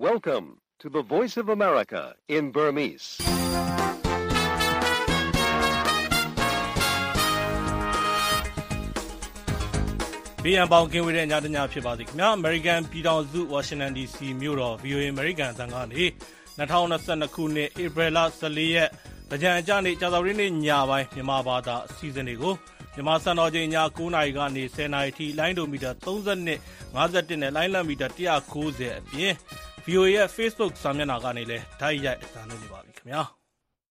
Welcome to the Voice of America in Burmese. ။ဘီယံပေါင်ကင်းဝေးတဲ့ညတညဖြစ်ပါစေခင်ဗျာ။ American ပြည်ထောင်စု Washington DC မြို့တော် VOA American အသံကနေ2022ခုနှစ် April လ14ရက်သင်္ကြန်အကျနေ့ကြာသပတေးနေ့ညပိုင်းမြန်မာဘာသာအစီအစဉ်တွေကိုမြန်မာစံတော်ချိန်ည9:00နာရီကနေ10:00နာရီထိလိုင်းဒိုမီတာ32 51နဲ့လိုင်းလံမီတာ190အပြင် VOA ရဲ့ Facebook စာမျက်နှာကနေလည်းဓာတ်ရိုက်အသံလွှင့်နေပါပြီခင်ဗျာ။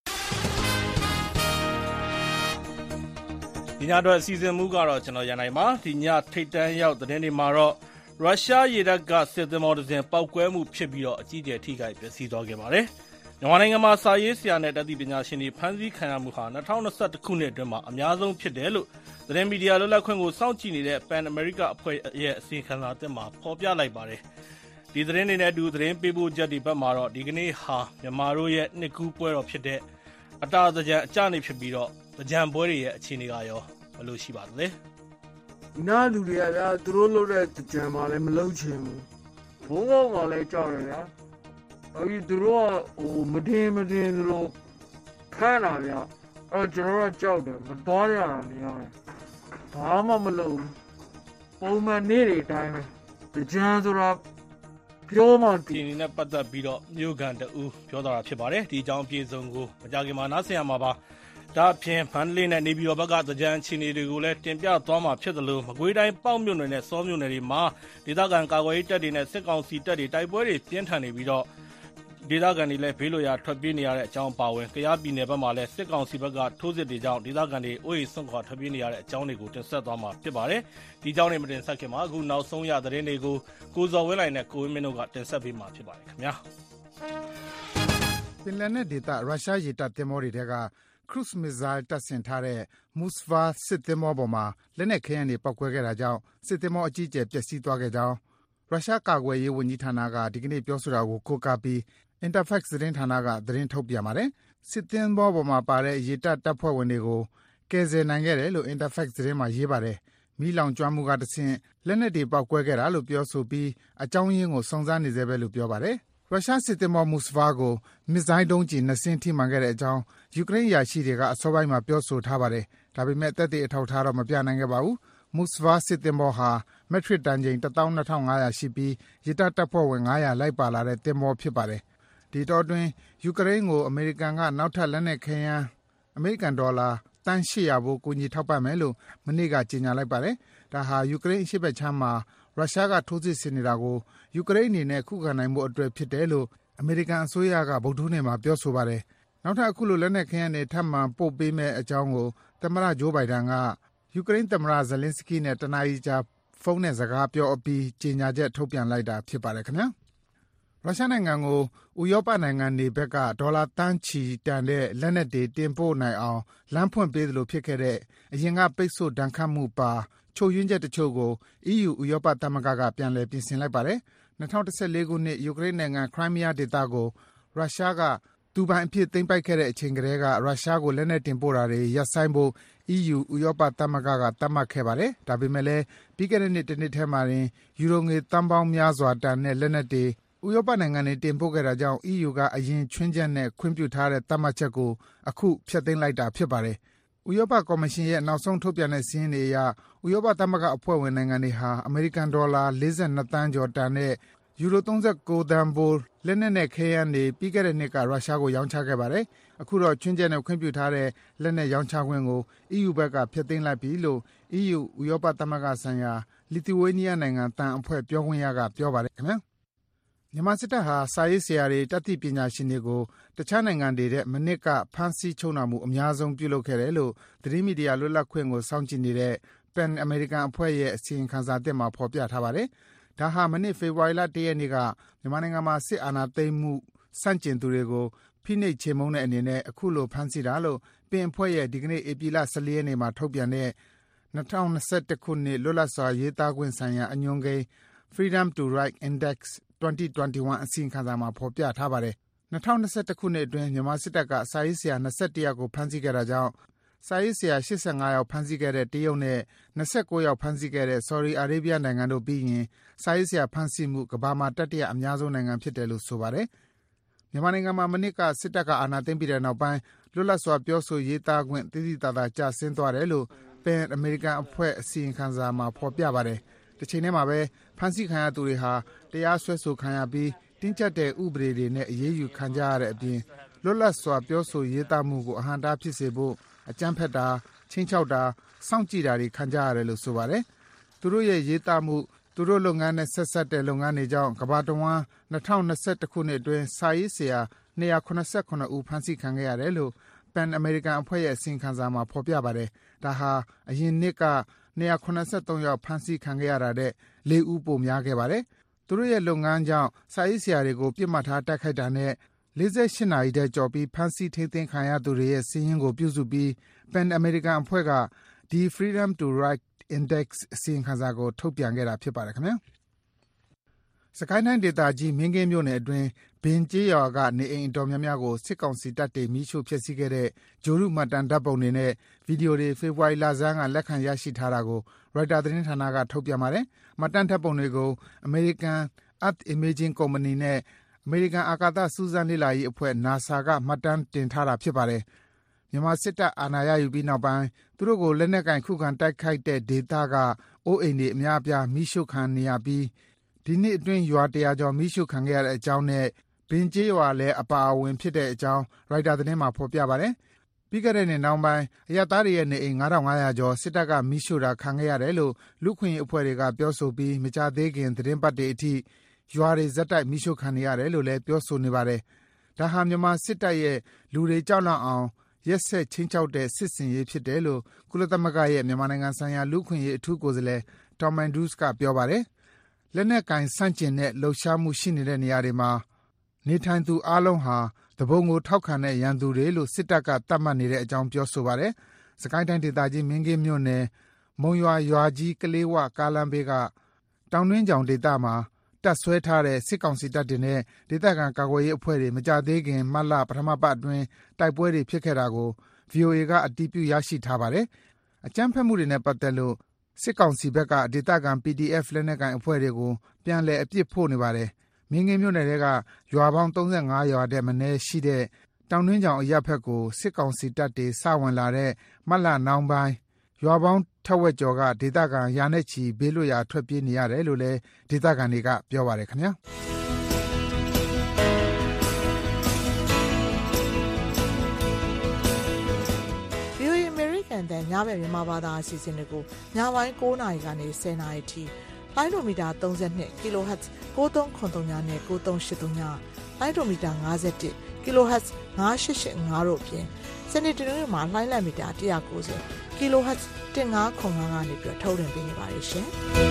ဒီညအတွက်အစီအစဉ်မူကတော့ကျွန်တော်ရန်နိုင်ပါဒီညထိတ်တန်းရောက်သတင်းတွေမှာတော့ရုရှားရေတပ်ကစစ်သင်္ဘောတစ်စင်းပောက်ကွဲမှုဖြစ်ပြီးတော့အကြီးအကျယ်ထိခိုက်ပျက်စီးသွားခဲ့ပါတယ်။မြန်မာနိုင်ငံမှာစာရေးဆရာနဲ့တက္ကသိုလ်ပညာရှင်တွေဖမ်းဆီးခံရမှုဟာ2021ခုနှစ်အတွင်းမှာအများဆုံးဖြစ်တယ်လို့သတင်းမီဒီယာလွတ်လပ်ခွင့်ကိုစောင့်ကြည့်နေတဲ့ Pan America အဖွဲ့ရဲ့အစီရင်ခံစာသစ်မှာဖော်ပြလိုက်ပါတယ်။ဒီသတင်းတွေနဲ့အတူသတင်းပေးပို့ချက်တွေဘက်မှာတော့ဒီကနေ့ဟာမြန်မာတို့ရဲ့နှစ်ကူးပွဲတော်ဖြစ်တဲ့အတာသကြံအကျနေ့ဖြစ်ပြီးတော့သကြံပွဲတွေရဲ့အခြေအနေကရောဘယ်လိုရှိပါသလဲ။နားလူတွေကဗျာသူတို့လုပ်တဲ့ကြံမှာလည်းမလုပ်ချင်ဘူးဘုံဘုံကလည်းကြောက်တယ်ဗျာအဲဒီသူတို့ကမတင်သူတို့ခန်းလာဗျာအဲကျွန်တော်ကကြောက်တယ်မတော်ရတာမရဘူးဘာမှမလုပ်ဘူးပုံမှန်နေ့တွေတိုင်းပဲကြံဆိုတာပြောမှဒီနေ့နဲ့ပတ်သက်ပြီးတော့မြို့ကန်တူပြောတာဖြစ်ပါတယ်ဒီအကြောင်းအပြည့်စုံကိုမကြခင်မှာနားဆင်ရမှာပါဒါအပြင်ဖန်လေးနဲ့နေပြည်တော်ဘက်ကသကြံချင်းတွေကိုလည်းတင်ပြသွားမှာဖြစ်သလိုမကွေးတိုင်းပေါ့မြို့နယ်နဲ့စောမြို့နယ်တွေမှာဒေသခံကာကွယ်ရေးတပ်တွေနဲ့စစ်ကောင်စီတပ်တွေတိုက်ပွဲတွေပြင်းထန်နေပြီးတော့ဒေသခံတွေလည်းဘေးလွတ်ရာထွက်ပြေးနေရတဲ့အကြောင်းပါဝင်ကယားပြည်နယ်ဘက်မှာလည်းစစ်ကောင်စီဘက်ကထိုးစစ်တွေကြောင့်ဒေသခံတွေအိုးအိမ်ဆွန့်ခွာထွက်ပြေးနေရတဲ့အကြောင်းတွေကိုတင်ဆက်သွားမှာဖြစ်ပါတယ်ဒီအကြောင်းတွေမတင်ဆက်ခင်မှာအခုနောက်ဆုံးရသတင်းတွေကိုကိုဇော်ဝင်းလိုင်နဲ့ကိုဝင်းမင်းတို့ကတင်ဆက်ပေးမှာဖြစ်ပါတယ်ခင်ဗျာပင်လယ်နက်ဒေသရုရှားရေတပ်သင်္ဘောတွေထဲကCruise Missile တပ်ဆင်ထားတဲ့ Moskva စစ်သင်္ဘောပေါ်မှာလက်နက်ခဲယမ်းတွေပေါက်ကွဲခဲ့တာကြောင့်စစ်သင်္ဘောအကြီးအကျယ်ပျက်စီးသွားခဲ့ကြောင်းရုရှားကာကွယ်ရေးဝန်ကြီးဌာနကဒီကနေ့ပြောဆိုတာကိုကိုးကားပြီး Interfax သတင်းဌာနကသတင်းထုတ်ပြန်ပါတယ်။စစ်သင်္ဘောပေါ်မှာပါတဲ့ရေတပ်တပ်ဖွဲ့ဝင်တွေကိုကယ်ဆယ်နိုင်ခဲ့တယ်လို့ Interfax သတင်းမှာရေးပါတယ်။မီးလောင်ကျွမ်းမှုကတဆင့်လက်နက်တွေပေါက်ကွဲခဲ့တာလို့ပြောဆိုပြီးအကြောင်းရင်းကိုစုံစမ်းနေဆဲပဲလို့ပြောပါတယ်။ရုရှားစစ်သင်္ဘော Moskva ကိုမစ်ဇိုင်းဒုံးကျည်2စင်းထိမှန်ခဲ့တဲ့အကြောင်းယူကရိန်းအရာရှိတွေကအစောပိုင်းမှာပြောဆိုထားပါတယ်။ဒါပေမဲ့သက်သေအထောက်အထားတော့မပြနိုင်ခဲ့ပါဘူး။ Moskva စစ်သင်္ဘောဟာမက်ထရစ်တန်ချိန်12500ရှိပြီးရေတပ်တပ်ဖွဲ့ဝင်900လိုက်ပါလာတဲ့သင်္ဘောဖြစ်ပါတယ်။ဒီတော့တွင်ယူကရိန်းကိုအမေရိကန်ကနောက်ထပ်လက်နက်ခဲယမ်းအမေရိကန်ဒေါ်လာတန်800ဘိုးကူညီထောက်ပံ့မယ်လို့မနေ့ကကြေညာလိုက်ပါတယ်။ဒါဟာယူကရိန်းအရှေ့ဘက်ခြမ်းမှာရုရှားကထိုးစစ်ဆင်နေတာကိုယူကရိန်းအနေနဲ့ခုခံနိုင်ဖို့အတွက်ဖြစ်တယ်လို့အမေရိကန်အစိုးရကဗုဒ္ဓဟူးနေ့မှာပြောဆိုပါတယ်။နောက်ထပ်အခုလိုလက်နက်ခဲယမ်းတွေထပ်မံပို့ပေးမယ့်အကြောင်းကိုသမ္မတဂျိုးဘိုင်ဒန်ကယူကရိန်းသမ္မတဇလင်းစကီနဲ့တနားရီကြာဖုန်းနဲ့စကားပြောအပြီးကြေညာချက်ထုတ်ပြန်လိုက်တာဖြစ်ပါတယ်ခင်ဗျာ။ရုရှားနိုင်ငံကိုဥရောပနိုင်ငံတွေဘက်ကဒေါ်လာတန်းချီတန်တဲ့လက်နက်တွေတင်ပို့နိုင်အောင်လမ်းဖွင့်ပေးသလိုဖြစ်ခဲ့တဲ့အရင်ကပိတ်ဆို့ဒဏ်ခတ်မှုပါချုပ်ယွင်းချက်တချို့ကို EU ဥရောပသမဂ္ဂကပြန်လည်ပြင်ဆင်လိုက်ပါတယ်။2014ခုနှစ်ယူကရိန်းနိုင်ငံခရိုင်းမီးယားဒေသကိုရုရှားကသူပိုင်အဖြစ်သိမ်းပိုက်ခဲ့တဲ့အချိန်ကတည်းကရုရှားကိုလက်နက်တင်ပို့တာတွေရပ်ဆိုင်းဖို့ EU ဥရောပသမဂ္ဂကသတ်မှတ်ခဲ့ပါတယ်။ဒါပေမဲ့လည်းပြီးခဲ့တဲ့နှစ်တစ်နှစ်ထဲမှာတင်ယူရိုငွေသန်းပေါင်းများစွာတန်တဲ့လက်နက်တွေဥရောပနိုင်ငံတွေတင်ပို့ခဲ့တာကြောင့် EU ကအရင်ချွင်းချက်နဲ့ခွင့်ပြုထားတဲ့သတ်မှတ်ချက်ကိုအခုဖျက်သိမ်းလိုက်တာဖြစ်ပါတယ်။ဥရောပကော်မရှင်ရဲ့နောက်ဆုံးထုတ်ပြန်တဲ့စာရင်းတွေအရဥရောပသမဂ္ဂအဖွဲ့ဝင်နိုင်ငံတွေဟာအမေရိကန်ဒေါ်လာ42သန်းကျော်တန်တဲ့ယူရို39သန်းဖိုးလက်နက်နဲ့ခဲယမ်းတွေပြီးခဲ့တဲ့နှစ်ကရုရှားကိုရောင်းချခဲ့ပါတယ်။အခုတော့ချွင်းချက်နဲ့ခွင့်ပြုထားတဲ့လက်နက်ရောင်းချခွင့်ကို EU ဘက်ကဖျက်သိမ်းလိုက်ပြီလို့ EU ဥရောပသမဂ္ဂဆိုင်ရာလီသူဝေးနီးယားနိုင်ငံတန်အဖွဲ့ပြောခွင့်ရကပြောပါတယ်ခင်ဗျာ။မြန်မာစစ်တပ်ဟာစာရေးဆရာတွေတက္ကသိုလ်ပညာရှင်တွေကိုတခြားနိုင်ငံတွေတဲ့မနစ်ကဖမ်းဆီးချုပ်နှောင်မှုအများဆုံးပြုလုပ်ခဲ့တယ်လို့သတင်းမီဒီယာလွတ်လပ်ခွင့်ကိုစောင့်ကြည့်နေတဲ့ Pan American အဖွဲ့ရဲ့အစီရင်ခံစာသစ်မှာဖော်ပြထားပါတယ်။ဒါဟာမနေ့ဖေဖော်ဝါရီလ1ရက်နေ့ကမြန်မာနိုင်ငံမှာစစ်အာဏာသိမ်းမှုစန့်ကျင်သူတွေကိုဖိနှိပ်ချေမှုန်းတဲ့အနေနဲ့အခုလိုဖမ်းဆီးတာလို့ပင်အဖွဲ့ရဲ့ဒီကနေ့ဧပြီလ14ရက်နေ့မှာထုတ်ပြန်တဲ့2021ခုနှစ်လွတ်လပ်စွာရေးသားခွင့်ဆိုင်ရာအညွှန်းကိန်း Freedom to Write Index 2021အစီရင်ခံစာမှာဖော်ပြထားပါတယ်။2021ခုနှစ်အတွင်းမြန်မာစစ်တပ်ကစာရေးဆရာ21ယောက်ကိုဖမ်းဆီးခဲ့တာကြောင့်စာရေးဆရာ85ယောက်ဖမ်းဆီးခဲ့တဲ့တရုတ်နဲ့29ယောက်ဖမ်းဆီးခဲ့တဲ့ Saudi Arabia နိုင်ငံတို့ပြီးရင်စာရေးဆရာဖမ်းဆီးမှုကမ္ဘာမှာတတိယအများဆုံးနိုင်ငံဖြစ်တယ်လို့ဆိုပါတယ်။မြန်မာနိုင်ငံမှာမနစ်ကစစ်တပ်ကအာဏာသိမ်းပြီးတဲ့နောက်ပိုင်းလွတ်လပ်စွာပြောဆိုရေးသားခွင့်သိသိသာသာကျဆင်းသွားတယ်လို့PEN American အဖွဲ့အစီရင်ခံစာမှာဖော်ပြပါတယ်။တစ်ချိန်တည်းမှာပဲဖမ်းဆီးခံရသူတွေဟာတရားစွဲဆိုခံရပြီးတင်းကျပ်တဲ့ဥပဒေတွေနဲ့အရေးယူခံကြရတဲ့အပြင်လွတ်လပ်စွာပြောဆိုရေးသားမှုကိုအဟန့်အတားဖြစ်စေဖို့အကြမ်းဖက်တာချင်းချောက်တာစောင့်ကြည့်တာတွေခံကြရတယ်လို့ဆိုပါတယ်။သူတို့ရဲ့ရေးသားမှုသူတို့လုပ်ငန်းနဲ့ဆက်စပ်တဲ့လုပ်ငန်းတွေကြောင့်ကမ္ဘာတဝန်း2021ခုနှစ်အတွင်းစာရေးဆရာ289ဦးဖမ်းဆီးခံခဲ့ရတယ်လို့PEN American အဖွဲ့ရဲ့အစီရင်ခံစာမှာဖော်ပြပါတယ်။ဒါဟာအရင်နှစ်က283ယောက်ဖမ်းဆီးခံခဲ့ရတာတဲ့4ဦးပိုများခဲ့ပါတယ်။သူတို့ရဲ့လုပ်ငန်းကြောင့်စာရေးဆရာတွေကိုပြစ်မှတ်ထားတိုက်ခိုက်တာနဲ့48နာရီတည်းကြော်ပြီးဖမ်းဆီးထိန်းသိမ်းခံရသူတွေရဲ့စာရင်းကိုပြုစုပြီး PEN American အဖွဲ့ကဒီ Freedom to Write Index အစီရင်ခံစာကိုထုတ်ပြန်ခဲ့တာဖြစ်ပါတယ်ခင်ဗျာ။စကိုင်းတိုင်းဒေသကြီးမင်းကင်းမြို့နယ်အတွင်းဘင်ကျေးရွာကနေအိမ်အတော်များများကိုစစ်ကောင်စီတပ်တွေမိရှို့ဖျက်ဆီးခဲ့တဲ့ဂျိုရုမှတ်တမ်းဓာတ်ပုံတွေနဲ့ဗီဒီယိုတွေဖေဖော်ဝါရီလဆန်းကလက်ခံရရှိထားတာကို Reuters သတင်းဌာနကထုတ်ပြန်ပါတယ်။မှတ်တမ်းဓာတ်ပုံတွေကို American Earth Imaging Company နဲ့ American အာကာသစူးစမ်းလေ့လာရေးအဖွဲ့ NASA ကမှတ်တမ်းတင်ထားတာဖြစ်ပါတယ်။မြန်မာစစ်တပ်အာဏာရယူပြီးနောက်ပိုင်းသူတို့ကိုလက်နက်ကင်ခုခံတိုက်ခိုက်တဲ့ဒေသကအိုးအိမ်တွေအများအပြားမိရှို့ခံနေရပြီးဒီနှစ်အတွင်းရွာ100ကျော်မိရှုခံခဲ့ရတဲ့အကြောင်းနဲ့ဘင်ကျေးရွာလည်းအပါအဝင်ဖြစ်တဲ့အကြောင်းရိုက်တာသတင်းမှာဖော်ပြပါတယ်။ပြီးခဲ့တဲ့နှစ်နောက်ပိုင်းအရပ်သားတွေရဲ့နေအိမ်9500ကျော်စစ်တပ်ကမိရှုတာခံခဲ့ရတယ်လို့လူခွင့်အဖွဲ့တွေကပြောဆိုပြီးမကြသေးခင်သတင်းပတ်တွေအထိရွာတွေဇက်တိုက်မိရှုခံနေရတယ်လို့လည်းပြောဆိုနေပါတယ်။ဒါဟာမြန်မာစစ်တပ်ရဲ့လူတွေကြောက်လန့်အောင်ရက်ဆက်ချင်းချောက်တဲ့စစ်စင်ရေးဖြစ်တယ်လို့ကုလသမဂ္ဂရဲ့မြန်မာနိုင်ငံဆိုင်ရာလူခွင့်ရေးအထူးကိုယ်စားလှယ် Tom Andrews ကပြောပါတယ်။လက်နက်ကင်ဆန့်ကျင်တဲ့လှုပ်ရှားမှုရှိနေတဲ့နေရာတွေမှာနေထိုင်သူအားလုံးဟာတဘုံကိုထောက်ခံတဲ့ရန်သူတွေလို့စစ်တပ်ကသတ်မှတ်နေတဲ့အကြောင်းပြောဆိုပါတယ်။စကိုင်းတိုင်းဒေသကြီးမင်းကင်းမြို့နယ်မုံရွာရွာကြီးကလေးဝကားလမ်းဘေးကတောင်တွင်းကြောင်ဒေသမှာတပ်ဆွဲထားတဲ့စစ်ကောင်စီတပ်တွေနဲ့ဒေသခံကာကွယ်ရေးအဖွဲ့တွေမကြသေးခင်မတ်လပထမပတ်အတွင်းတိုက်ပွဲတွေဖြစ်ခဲ့တာကို VOA ကအတည်ပြုရရှိထားပါတယ်။အကြမ်းဖက်မှုတွေနဲ့ပတ်သက်လို့စစ်ကောင်စီဘက်ကဒေသခံ PDF လက်နက်ကိုင်အဖွဲ့တွေကိုပြန်လည်အပြစ်ဖို့နေပါတယ်။မင်းကင်းမြို့နယ်ကရွာပေါင်း35ရွာတဲ့မနည်းရှိတဲ့တောင်တွင်းကြောင်အရပ်ဘက်ကိုစစ်ကောင်စီတပ်တွေစဝင်လာတဲ့မတ်လနောက်ပိုင်းရွာပေါင်းထက်ဝက်ကျော်ကဒေသခံရာနဲ့ချီဘေးလွတ်ရာထွက်ပြေးနေရတယ်လို့လည်းဒေသခံတွေကပြောပါတယ်ခင်ဗျာညဘက်မြန်မာဘာသာအစီအစဉ်တွေကိုညပိုင်း9:00နာရီကနေ10:00နာရီထိလိုင်းဒိုမီတာ32 kHz 9393နဲ့9383လိုင်းဒိုမီတာ51 kHz 9885တို့အပြင်စနေတနင်္ဂနွေမှာလိုင်းလက်မီတာ190 kHz 1505ကနေပြီးထုတ်လွှင့်ပေးနေပါတယ်ရှင်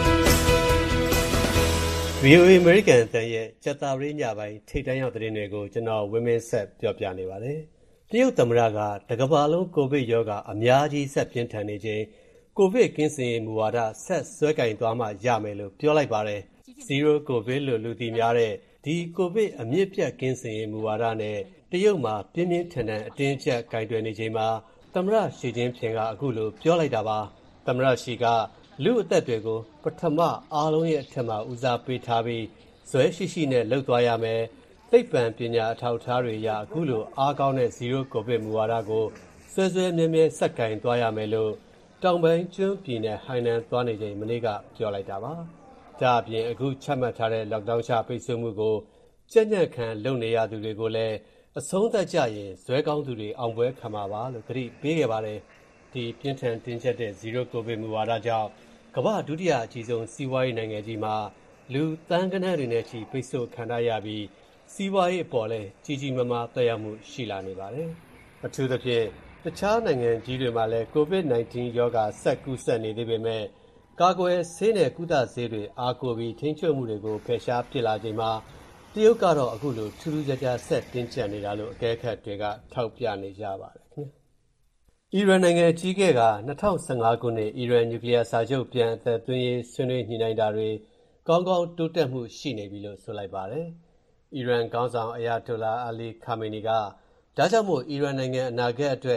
။ VOA American အသံရဲ့စက်တာရေးညပိုင်းထိပ်တန်းရောက်သတင်းတွေကိုကျွန်တော်ဝင်းမင်းဆက်ပြောပြနေပါတယ်။တရုတ်သမ္မတကတကမ္ဘာလုံးကိုဗစ်ရောဂါအများကြီးဆက်ပြင်းထန်နေချိန်ကိုဗစ်ကင်းစင်ရေးမူဝါဒဆက်ဆွဲကင်သွားမှရမယ်လို့ပြောလိုက်ပါတယ်။ Zero COVID လို့လူသိများတဲ့ဒီကိုဗစ်အမြင့်ပြတ်ကင်းစင်ရေးမူဝါဒနဲ့တရုတ်မှာပြင်းပြင်းထန်ထန်အတင်းကျပ်ကင်တွယ်နေချိန်မှာသမ္မတရှီကျင်းဖျင်ကအခုလိုပြောလိုက်တာပါ။သမ္မတရှီကလူအသက်တွေကိုပထမအားလုံးရဲ့အထက်မှာဦးစားပေးထားပြီးဇွဲရှိရှိနဲ့လှုပ်သွားရမယ်။သိပ္ပံပညာအထောက်အထားတွေအရအခုလိုအားကောင်းတဲ့ Zero COVID မူဝါဒကိုဆွဲဆွဲမြဲမြဲဆက်ကင်သွားရမယ်လို့တောင်ပိုင်းကျွန်းပြည်နယ်ဟိုင်နန်သွားနေချိန်မနေ့ကပြောလိုက်တာပါ။ဒါအပြင်အခုချမှတ်ထားတဲ့ lockdown ချပိတ်ဆို့မှုကိုကြက်ညက်ခံလုပ်နေရသူတွေကိုလည်းအဆုံးသတ်ကြရင်ဇွဲကောင်းသူတွေအောင်ပွဲခံမှာပါလို့သတိပေးခဲ့ပါတယ်။ဒီပြင်းထန်တင်းကျပ်တဲ့ Zero COVID မူဝါဒကြောင့်ကမ္ဘာဒုတိယအကြီးဆုံးစီးပွားရေးနိုင်ငံကြီးမှာလူသန်းဂဏန်းတွေနဲ့ချီပိတ်ဆို့ခံရပြီးစီးပွားရေးအပေါ်လည်းကြီးကြီးမားမားသက်ရောက်မှုရှိလာနေပါတယ်။အထူးသဖြင့်တခြားနိုင်ငံကြီးတွေမှာလည်း COVID-19 ရောဂါဆက်ကူးစက်နေသေးပေမဲ့ကာကွယ်ဆေးနဲ့ကုသဆေးတွေအားကိုးပြီးထိန်းချုပ်မှုတွေကိုဖယ်ရှားပစ်လာချိန်မှာတရုတ်ကတော့အခုလိုထူးထူးခြားခြားဆက်တင်းကျပ်နေတာလို့အကဲခတ်တွေကထောက်ပြနေကြပါတယ်ခင်ဗျာ။အီရန်နိုင်ငံကြီးက2015ခုနှစ်အီရန်နျူကလ িয়ার စာချုပ်ပြန်အသက်သွင်းရေးဆွေးနွေးညှိနှိုင်းတာတွေကောင်းကောင်းတိုးတက်မှုရှိနေပြီလို့ဆိုလိုက်ပါတယ်။အီရန်ခေါင်းဆောင်အယာတိုလာအာလီခါမေနီကဒါကြောင့်မို့အီရန်နိုင်ငံအနာဂတ်အတွက်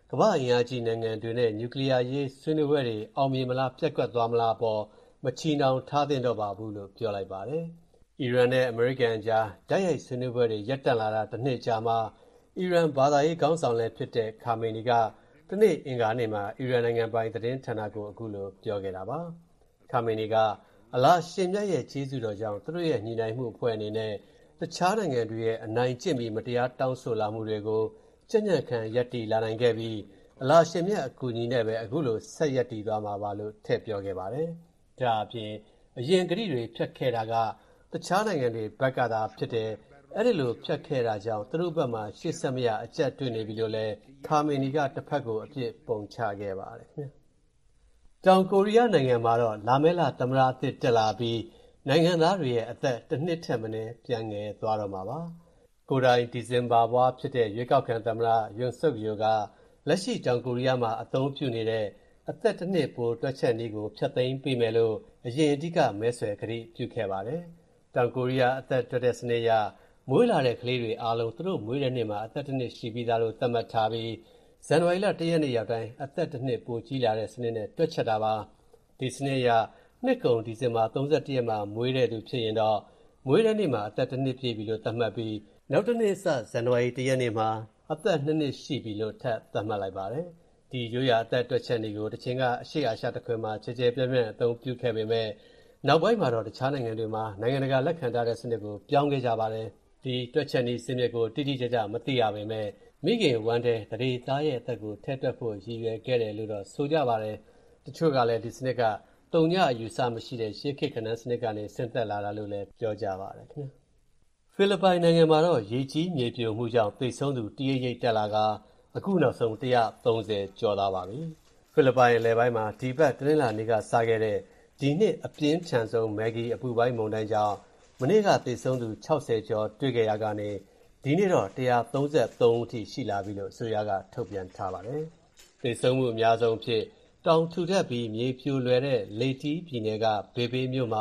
ကမ္ဘာ့အင်အားကြီးနိုင်ငံတွေနဲ့နျူကလ িয়ার ရေးဆွေးနွေးပွဲတွေအောင်မြင်မလားပြတ်ကွက်သွားမလားပေါ်မချီနှောင်ထားသင့်တော့ပါဘူးလို့ပြောလိုက်ပါတယ်။အီရန်နဲ့အမေရိကန်ကြားတိုက်ရိုက်ဆွေးနွေးပွဲတွေရပ်တန့်လာတာတစ်နှစ်ကြာမှအီရန်ဘာသာရေးခေါင်းဆောင်လည်းဖြစ်တဲ့ခါမေနီကဒီနေ့အင်္ဂါနေ့မှာအီရန်နိုင်ငံပိုင်သတင်းဌာနကိုအခုလိုပြောခဲ့တာပါ။ခါမေနီကအလားရှင်မြတ်ရဲ့ကျေးဇူးတော်ကြောင့်သူတို့ရဲ့ညီနိုင်မှုအဖွဲ့အနေနဲ့တခြားနိုင်ငံတွေရဲ့အနိုင်ကျင့်ပြီးမတရားတောင်းဆိုလာမှုတွေကိုကြံ့ကြံ့ခံရပ်တည်လာနိုင်ခဲ့ပြီးအလားရှင်မြတ်အကူအညီနဲ့ပဲအခုလိုဆက်ရပ်တည်သွားမှာပါလို့ထည့်ပြောခဲ့ပါတယ်။ဒါအပြင်အရင်ကတိတွေဖြတ်ခဲ့တာကတခြားနိုင်ငံတွေဘက်ကသာဖြစ်တယ်အဲ့ဒီလိုဖြတ်ခဲ့တာကြောင့်သူတို့ဘက်မှာရှေ့ဆက်မရအကျက်တွေ့နေပြီလို့လည်းခါမေနီကတစ်ဖက်ကိုအပြစ်ပုံချခဲ့ပါတယ်ခင်ဗျ။တောင်ကိုရီးယားနိုင်ငံမှာတော့လာမဲလာသမ္မတအသစ်တက်လာပြီးနိုင်ငံသားတွေရဲ့အသက်တစ်နှစ်ထက်မနည်းပြန်ငယ်သွားတော့မှာပါ။ကိုယ်တိုင်ဒီဇင်ဘာဘွားဖြစ်တဲ့ရွေးကောက်ခံသမ္မတယွန်ဆုတ်ယိုကလက်ရှိတောင်ကိုရီးယားမှာအသုံးပြုနေတဲ့အသက်တစ်နှစ်ပိုတွက်ချက်နည်းကိုဖျက်သိမ်းပေးမယ်လို့အရင်အဓိကမဲဆွယ်ကတိပြုခဲ့ပါတယ်။တောင်ကိုရီးယားအသက်တွက်တဲ့စနစ်အရမွေးလာတဲ့ကလေးတွေအားလုံးသူတို့မွေးတဲ့နှစ်မှာအသက်တစ်နှစ်ရှိပြီးသားလို့သတ်မှတ်ထားပြီးဇန်နဝါရီလ1ရက်နေ့ရောက်တိုင်းအသက်တစ်နှစ်ပိုကြီးလာတဲ့စနစ်နဲ့တွက်ချက်တာပါ။ဒီစနစ်အရနှစ်ကုန်ဒီဇင်ဘာ31ရက်မှာမွေးတဲ့သူဖြစ်ရင်တော့မွေးတဲ့နေ့မှာအသက်တစ်နှစ်ပြည့်ပြီလို့သတ်မှတ်ပြီးနောက်တစ်နေ့စဇန်နဝါရီ1ရက်နေ့မှာအသက်2နှစ်ရှိပြီလို့ထပ်သတ်မှတ်လိုက်ပါတယ်။ဒီရိုးရာအသက်တွက်ချက်နည်းကိုတစ်ချိန်ကအရှေ့အာရှတစ်ခွင်မှာခြေခြေပြန့်ပြန့်အသုံးပြုခဲ့ပေမဲ့နောက်ပိုင်းမှာတော့တခြားနိုင်ငံတွေမှာနိုင်ငံတကာလက်ခံထားတဲ့စနစ်ကိုပြောင်းခဲ့ကြပါတယ်။ဒီတွက်ချက်နည်းစနစ်ကိုတိတိကျကျမသိရပေမဲ့မိခင်ဝမ်းတဲ့တရေသားရဲ့အသက်ကိုထည့်တွက်ဖို့ရည်ရွယ်ခဲ့တယ်လို့တော့ဆိုကြပါတယ်။တချို့ကလည်းဒီစနစ်ကတုံညအယူဆမရှိတဲ့ရှေးခေတ်ခဏစနစ်ကနေဆင်းသက်လာတာလို့လည်းပြောကြပါတယ်ခင်ဗျာ။ဖိလစ်ပိုင်နိုင်ငံမှာတော့ရေကြီးမြေပြိုမှုကြောင့်သေဆုံးသူတရိပ်တက်လာကအခုနောက်ဆုံး130ကျော်လာပါပြီ။ဖိလစ်ပိုင်အလယ်ပိုင်းမှာဒီဘက်တနင်္လာနေ့ကစခဲ့တဲ့ဒီနှစ်အပြင်းထန်ဆုံးမက်ဂီအပူပိုင်းမုန်တိုင်းကြောင့်မနေ့ကသေဆုံးသူ60ကျော်တွေ့ခဲ့ရကနေဒီနေ့တော့133ဦးထိရှိလာပြီလို့အစိုးရကထုတ်ပြန်ထားပါတယ်။သေဆုံးမှုအများဆုံးဖြစ်တောင်ထူထပ်ပြီးမြေပြိုလွယ်တဲ့လေတီးပြည်နယ်ကဘေဘေးမြို့မှာ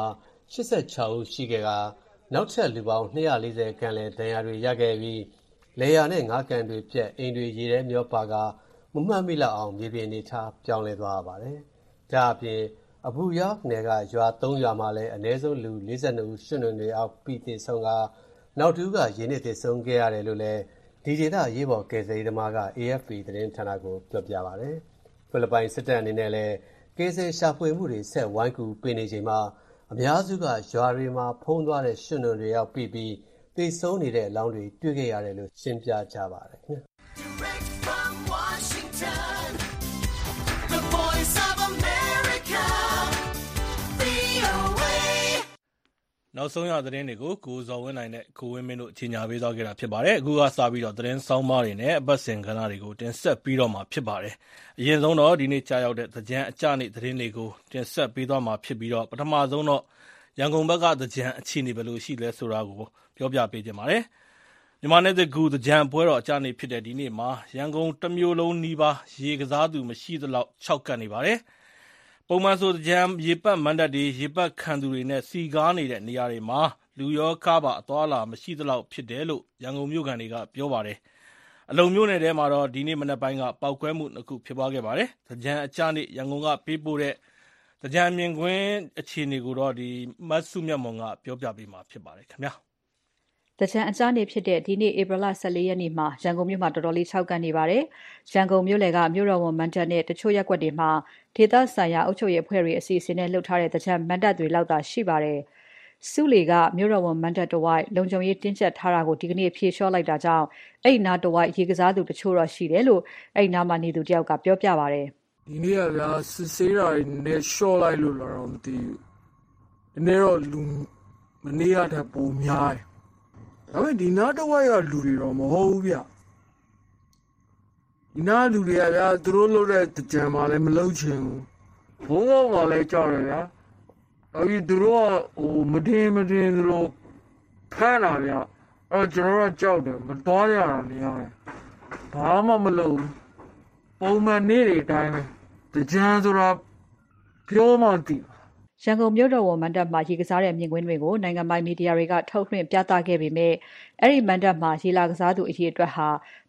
86ဦးရှိခဲ့ကနောက်ထပ်လူပေါင်း240ခန့်လည်းဒဏ်ရာတွေရခဲ့ပြီးလေယာနဲ့ငါးကန်တွေပြက်အိမ်တွေရေထဲမျောပါကမမှတ်မိလောက်အောင်မြေပြင်အနေထားပြောင်းလဲသွားပါတယ်။ဒါအပြင်အဘူယာနယ်ကရွာ3ရွာမှာလည်းအနည်းဆုံးလူ42ဦးရွှွနှွတွေအောက်ပြီးသေဆုံးကနောက်တူကရေနစ်သေဆုံးခဲ့ရတယ်လို့လည်းဒီဒေသရေးပေါ်ကယ်ဆယ်ရေးသမားက AFP သတင်းဌာနကိုပြောပြပါတယ်။ဖိလစ်ပိုင်စစ်တပ်အနေနဲ့လည်းကယ်ဆယ်ရှာဖွေမှုတွေဆက်ဝိုင်းကူပေးနေချိန်မှာအများစုကရွာတွေမှာဖုံးသွားတဲ့ရွှွနှတွေရောက်ပြီးသေဆုံးနေတဲ့အလောင်းတွေတွေ့ခဲ့ရတယ်လို့ရှင်းပြကြပါတယ်ခင်ဗျာနောက်ဆုံးရသတင်းတွေကိုကိုဇော်ဝင်းနိုင်နဲ့ကိုဝင်းမင်းတို့ကြီးညာပေးသွားခဲ့တာဖြစ်ပါတယ်။အခုကစပြီးတော့သတင်းဆောင်းပါးတွေနဲ့အပတ်စဉ်ကဏ္ဍတွေကိုတင်ဆက်ပြီးတော့မှာဖြစ်ပါတယ်။အရင်ဆုံးတော့ဒီနေ့ကြာရောက်တဲ့သကြံအကြနေ့သတင်းတွေကိုတင်ဆက်ပေးသွားမှာဖြစ်ပြီးတော့ပထမဆုံးတော့ရန်ကုန်ဘက်ကသကြံအခြေအနေဘယ်လိုရှိလဲဆိုတာကိုပြောပြပေးခြင်းပါတယ်။မြန်မာနယ်သကူသကြံပွဲတော်အကြနေ့ဖြစ်တဲ့ဒီနေ့မှာရန်ကုန်တစ်မြို့လုံးနီးပါးရေကစားသူမရှိသလောက်6ကပ်နေပါတယ်။ပုံမှန်ဆိုကြံရေပတ်မန္တတွေရေပတ်ခံသူတွေနဲ့စီကားနေတဲ့နေရာတွေမှာလူရောကားပါအသွားလာမရှိသလောက်ဖြစ်တယ်လို့ရန်ကုန်မြို့ကန်တွေကပြောပါတယ်။အလုံမြို့နယ်ထဲမှာတော့ဒီနေ့မနက်ပိုင်းကပောက်ကွဲမှု2ခုဖြစ်ပွားခဲ့ပါတယ်။သကြံအကြနေ့ရန်ကုန်ကပေးပို့တဲ့သကြံမြင်ကွင်းအခြေအနေကိုတော့မတ်စုမြတ်မွန်ကပြောပြပေးမှာဖြစ်ပါတယ်ခင်ဗျာ။တကြံအကြနေ့ဖြစ်တဲ့ဒီနေ့ဧပြီလ14ရက်နေ့မှာရန်ကုန်မြို့မှာတော်တော်လေး6ကပ်နေပါတယ်။ရန်ကုန်မြို့လယ်ကမြို့တော်ဝန်မဏ္ဍပ်နဲ့တချို့ရပ်ကွက်တွေမှာဒေသဆိုင်ရာအုပ်ချုပ်ရေးအဖွဲ့တွေအစီအစဉ်နဲ့လှုပ်ထားတဲ့တကြံမဏ္ဍပ်တွေလောက်သာရှိပါတယ်။စုလီကမြို့တော်ဝန်မဏ္ဍပ်တစ်ဝိုက်လုံခြုံရေးတင်းကျပ်ထားတာကိုဒီကနေ့ဖြေလျှော့လိုက်တာကြောင့်အဲ့နားတစ်ဝိုက်ရေကစားသူတချို့တော့ရှိတယ်လို့အဲ့နားမှာနေသူတယောက်ကပြောပြပါတယ်။ဒီနေ့ကဗျာစစ်ဆေးတာနဲ့လျှော့လိုက်လို့လာတော့မသိဘူး။ဒီနေ့တော့လူမနေ့ကတည်းကပိုများတယ်။ဒါပေမဲ့ဒီနားတစ်ဝိုက်ကလူတွေတော့မဟုတ်ဘူးဗျ။ဒီနားလူတွေကဗျာသူတို့လုပ်တဲ့ကြံမှာလည်းမလုပ်ချင်ဘူး။ဘုံဘုံကလည်းကြောက်တယ်ဗျာ။အဲဒီသူတို့ကမတင်သူတို့ဖမ်းတာဗျာ။အဲကျွန်တော်ကကြောက်တယ်မသွားရတာနေရတယ်။ဘာမှမလုပ်ဘူး။ပုံမှန်နေ့တွေတိုင်းပဲကြံဆိုတာပြောမှသိရန်ကုန်မြို့တော်ဝန်မဏ္ဍပ်မှာရေကစားတဲ့မြင်ကွင်းတွေကိုနိုင်ငံပိုင်မီဒီယာတွေကထုတ်လွှင့်ပြသခဲ့ပေမဲ့အဲ့ဒီမဏ္ဍပ်မှာရေလာကစားသူအရေးအတွက်ဟာ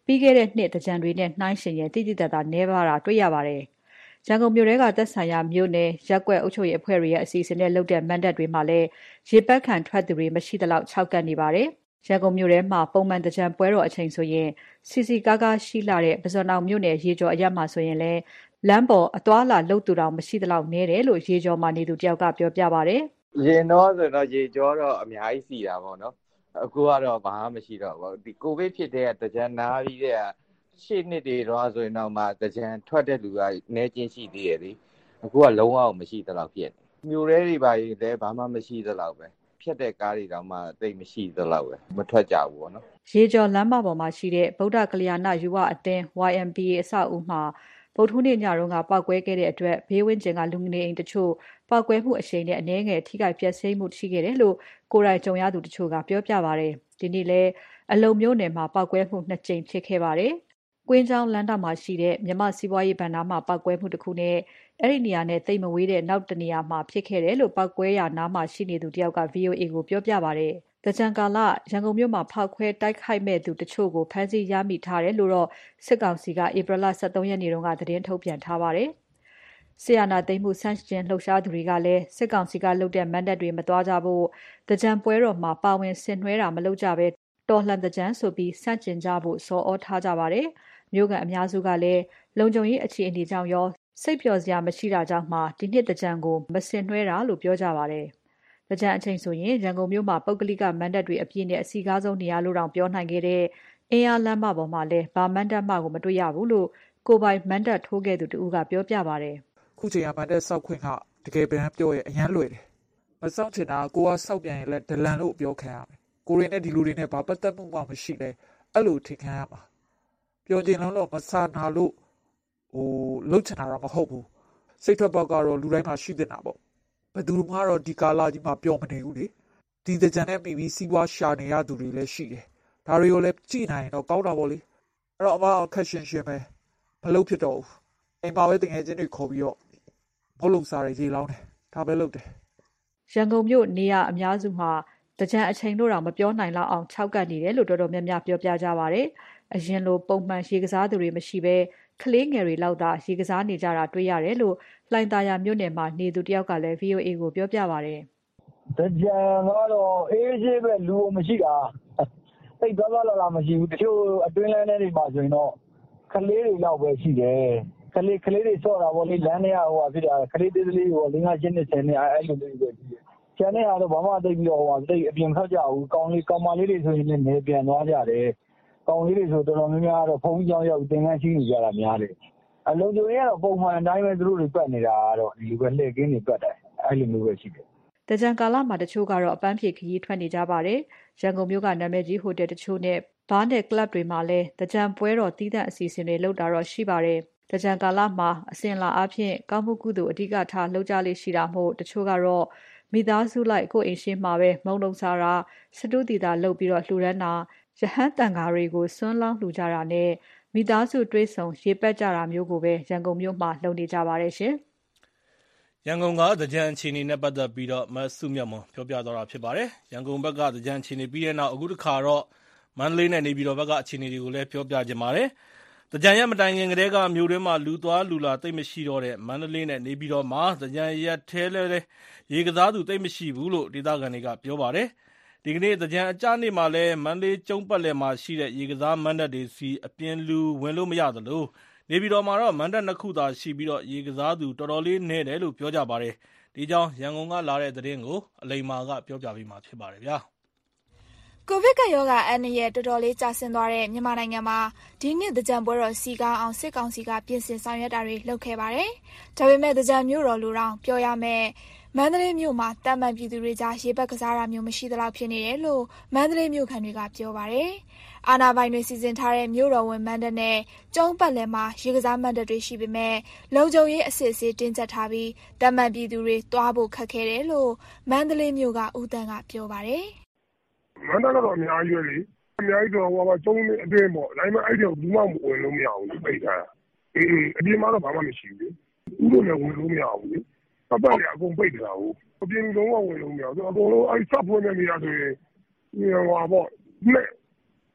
ပြီးခဲ့တဲ့နှစ်သင်္ကြန်တွေနဲ့နှိုင်းယှဉ်ရင်သိသိသာသာနည်းပါးတာတွေ့ရပါတယ်။ရန်ကုန်မြို့ထဲကသက်ဆိုင်ရာမြို့နယ်ရပ်ကွက်အုပ်ချုပ်ရေးအဖွဲ့တွေရဲ့အစီအစဉ်နဲ့လုပ်တဲ့မဏ္ဍပ်တွေမှာလည်းရေပက်ခံထွက်သူတွေမရှိသလောက်ခြောက်ကပ်နေပါတယ်။ရန်ကုန်မြို့ထဲမှာပုံမှန်သင်္ကြန်ပွဲတော်အချိန်ဆိုရင်စီစီကားကားရှိလာတဲ့ပုဇွန်တောင်မြို့နယ်ရေကျော်အရပ်မှာဆိုရင်လည်းလမ်းပေါ်အသွားလာလှုပ်သူတောင်မရှိသလောက်နည်းတယ်လို့ရေကျော်မှာနေသူတယောက်ကပြောပြပါတယ်။ရင်တော့ဆိုတော့ရေကျော်တော့အများကြီးစီတာပေါ့နော်။အခုကတော့ဘာမှမရှိတော့ဘူး။ဒီကိုဗစ်ဖြစ်တဲ့သင်္ကြန်နားပြီးတဲ့ရှေ့နှစ်တွေတော့ဆိုရင်တော့မှသင်္ကြန်ထွက်တဲ့လူကနည်းချင်းရှိသေးတယ်လေ။အခုကလုံးဝမရှိသလောက်ဖြစ်နေ။မြို့ထဲတွေပါလည်းဘာမှမရှိသလောက်ပဲ။ဖြတ်တဲ့ကားတွေတောင်မှသိမရှိသလောက်ပဲမထွက်ကြဘူးပေါ့နော်။ရေကျော်လမ်းမပေါ်မှာရှိတဲ့ဗုဒ္ဓကလျာဏယူဝအသင်း YMBA အဆောက်အဦမှာဗုဒ္ဓဟူးနေ့ညတုန်းကပောက်ကွဲခဲ့တဲ့အတွက်ဘေးဝန်းကျင်ကလူငယ်အိမ်တချို့ပောက်ကွဲမှုအရှိန်နဲ့အနည်းငယ်ထိခိုက်ပျက်စီးမှုရှိခဲ့တယ်လို့ကိုယ်တိုင်ကြုံရသူတချို့ကပြောပြပါတယ်။ဒီနေ့လည်းအလုံမြို့နယ်မှာပောက်ကွဲမှု2ကြိမ်ဖြစ်ခဲ့ပါတယ်။ကွင်းကျောင်းလမ်းတောက်မှာရှိတဲ့မြမစီးပွားရေးဘဏ္ဍာမှာပောက်ကွဲမှုတစ်ခုနဲ့အဲ့ဒီနေရာနဲ့တိတ်မဝေးတဲ့နောက်တနေရာမှာဖြစ်ခဲ့တယ်လို့ပောက်ကွဲရာနားမှာရှိနေသူတယောက်က VOA ကိုပြောပြပါတယ်။သင်္ကြန်ကာလရန်ကုန်မြို့မှာဖောက်ခွဲတိုက်ခိုက်မဲ့သူတချို့ကိုဖမ်းဆီးရမိထားတယ်လို့တော့စစ်ကောင်စီကဧပြီလ23ရက်နေ့တုန်းကသတင်းထုတ်ပြန်ထားပါတယ်။ဆီယနာသိမ်းမှုဆန့်ကျင်လှုပ်ရှားသူတွေကလည်းစစ်ကောင်စီကလုပ်တဲ့မန်ဒတ်တွေမသွားကြဖို့သင်္ကြန်ပွဲတော်မှာပါဝင်ဆင်နွှဲတာမလုပ်ကြဘဲတော်လှန်သင်္ကြန်ဆိုပြီးဆန့်ကျင်ကြဖို့ဆော်ဩထားကြပါတယ်။မြို့ကန်အများစုကလည်းလုံခြုံရေးအခြေအနေကြောင့်ရောစိတ်ပျော်စရာမရှိတာကြောင့်မှဒီနှစ်သင်္ကြန်ကိုမဆင်နွှဲတာလို့ပြောကြပါတယ်။သင်္ကြန်အချိန်ဆိုရင်ရန်ကုန်မြို့မှာပုဂ္ဂလိကမဏ္ဍပ်တွေအပြည့်နဲ့အစီကားဆုံးနေရာလို့တောင်ပြောနိုင်ခဲ့တဲ့အင်းအားလမ်းမပေါ်မှာလည်းဘာမဏ္ဍပ်မှကိုမတွေ့ရဘူးလို့ကိုပိုင်မဏ္ဍပ်ထိုးခဲ့သူတူကပြောပြပါတယ်။ခုချိန်ကမဏ္ဍပ်စောက်ခွင့်ကတကယ်ပြန်ပြောရအရန်လွယ်တယ်။မစောက်ချင်တာကိုကစောက်ပြန်ရင်လည်းဒလန်လို့ပြောခံရမယ်။ကိုရင်းနဲ့ဒီလူတွေနဲ့ဘာပတ်သက်မှုမှမရှိလဲအဲ့လိုထင်ခံရမှာ။ပြောချင်လို့မဆာနာလို့လှုပ်ချင်တာတော့မဟုတ်ဘူး။စိတ်ထွက်ပေါက်ကတော့လူတိုင်းမှာရှိနေတာပေါ့။ဘယ်သူမှတော့ဒီကာလာကြီးမှာပြောမနေဘူးလေဒီသင်္ကြန်နဲ့ပြီးစီးပွားရှာနေရသူတွေလည်းရှိတယ်ဒါတွေကိုလည်းကြည့်နိုင်ရင်တော့ကောင်းတာပေါ့လေအဲ့တော့အမအခက်ရှင်ပဲမလုပ်ဖြစ်တော့ဘူးအိမ်မှာပဲတကယ်ချင်းတွေခေါ်ပြီးတော့မဟုတ်လို့စားရရေလောင်းတယ်ဒါပဲလုပ်တယ်ရန်ကုန်မြို့နေရအများစုမှာသင်္ကြန်အချိန်လို့တော့မပြောနိုင်လောက်အောင်ခြောက်ကပ်နေတယ်လို့တော်တော်များများပြောပြကြပါတယ်အရင်လိုပုံမှန်ရေကစားသူတွေမရှိဘဲကလေးငယ်တွေလောက်သာရေကစားနေကြတာတွေ့ရတယ်လို့လှိုင်သာယာမြို့နယ်မှာနေသူတယောက်ကလည်း VOA ကိုပြောပြပါတယ်တကြံကတော့အေးဆေးပဲလူမရှိတာစိတ်သွားလာမရှိဘူးတချို့အတွင်းလမ်းတွေမှာဆိုရင်တော့ကလေးတွေလောက်ပဲရှိတယ်ကလေးတွေဆော့တာပေါ့လေလမ်းထဲဟိုဖြစ်တာကလေးသေးလေးဟို5-6 10နှစ်အဲ့လိုလေးပဲရှိတယ်ကျန်တဲ့အားတော့ဘာမှသိပြီးတော့သိအပြင်ထွက်ကြဘူးကောင်မလေးတွေဆိုရင်လည်းနေပြန်သွားကြတယ်ကောင်လေးတွေဆိုတော်တော်များများတော့ဖုန်းကြောင်းရောက်သင်္ကန်းရှိနေကြတာများတယ်အလုံးစုံရတော့ပုံမှန်အတိုင်းပဲသူတို့တွေပတ်နေတာတော့ဒီလိုပဲလှည့်ကင်းတွေပတ်တယ်အဲ့လိုမျိုးပဲရှိတယ်တကြံကာလမှာတချို့ကတော့အပန်းဖြေခရီးထွက်နေကြပါတယ်ရန်ကုန်မြို့ကနာမည်ကြီးဟိုတယ်တချို့နဲ့ဘားနဲ့ကလပ်တွေမှာလည်းတကြံပွဲတော်တည်တဲ့အစီအစဉ်တွေလုပ်တာတော့ရှိပါတယ်တကြံကာလမှာအစဉ်လာအဖြစ်ကောင်းမှုကုသိုလ်အဓိကထားလှုပ်ကြလေရှိတာမို့တချို့ကတော့မိသားစုလိုက်ကိုယ်အိမ်ရှိမှာပဲမုံလုံးစားတာစတုတီတာလုပ်ပြီးတော့လှူဒန်းတာရဟန်းတန်ဃာတွေကိုစွန်းလောင်းလှူကြတာနဲ့မိသားစုတွဲဆုံရေပက်ကြတာမျိုးကိုပဲရန်ကုန်မြို့မှာလုပ်နေကြပါတယ်ရှင်ရန်ကုန်ကသင်္ကြန်အခြေအနေနဲ့ပတ်သက်ပြီးတော့မဆုမြတ်မွန်ပြောပြသွားတာဖြစ်ပါတယ်။ရန်ကုန်ဘက်ကသင်္ကြန်အခြေအနေပြီးတဲ့နောက်အခုတစ်ခါတော့မန္တလေးနဲ့နေပြည်တော်ဘက်ကအခြေအနေတွေကိုလည်းပြောပြခြင်းပါတယ်။သင်္ကြန်ရက်မတိုင်ခင်ကတည်းကမြို့တွင်းမှာလူသွားလူလာသိပ်မရှိတော့တဲ့မန္တလေးနဲ့နေပြည်တော်မှာသင်္ကြန်ရက်ထဲလည်းရေကစားသူသိပ်မရှိဘူးလို့ဒေသခံတွေကပြောပါတယ်။ဒီကနေ့သင်္ကြန်အကျနေ့မှာလည်းမန္တလေးကျုံးပတ်လည်မှာရှိတဲ့ရေကစားမဏ္ဍပ်တွေစီအပြင်လူဝင်လို့မရသလိုနေပြည်တော်မှာတော့မဏ္ဍပ်2ခုသာရှိပြီးတော့ရေကစားသူတော်တော်လေးနည်းတယ်လို့ပြောကြပါတယ်။ဒီကြောင်းရန်ကုန်ကလာတဲ့သတင်းကိုအလိမ္မာကပြောပြပေးမှာဖြစ်ပါတယ်ဗျာ။ကိုဗစ်ကရောဂါအန္တရာယ်တော်တော်လေးကျဆင်းသွားတဲ့မြန်မာနိုင်ငံမှာဒီနှစ်သင်္ကြန်ပွဲတော်စီကားအောင်စစ်ကောင်စီကပြင်ဆင်ဆောင်ရွက်တာတွေလုပ်ခဲ့ပါတယ်။ဒါပေမဲ့သင်္ကြန်မြို့တော်လူတောင်ပြောရမယ်မန္တလေးမြို့မှာတာမန်ပြည်သူတွေကြားရေပက်ကစားတာမျိုးမရှိသလောက်ဖြစ်နေတယ်လို့မန္တလေးမြို့ခံတွေကပြောပါတယ်။အာဏာပိုင်တွေစီစဉ်ထားတဲ့မြို့တော်ဝင်မန္တနဲ့ကျုံးပတ်လည်မှာရေကစားမန္တတွေရှိပေမဲ့လုံခြုံရေးအစစ်အဆေးတင်းကျပ်ထားပြီးတာမန်ပြည်သူတွေသွားဖို့ခက်ခဲတယ်လို့မန္တလေးမြို့ကဦးတန်းကပြောပါတယ်။မန္တကတော့အများကြီးပဲလေအများကြီးတော့ကျုံးအတွင်းပေါ့ဒါပေမဲ့အဲ့ဒီတော့ဘူးမှမဝင်လို့မရဘူးပိတ်ထားတာအပြင်မှာတော့ဘာမှမရှိဘူးလေဦးတို့လည်းဝင်လို့မရဘူးလေအပတ်လည်းအကုန်ပိတ်ထားဘူးအပြင်လုံးဝဝင်လို့မရဘူးအကုန်လုံးအဲ့စပ်ဖွင့်နေနေရဆိုရင်ပေါ့နဲ့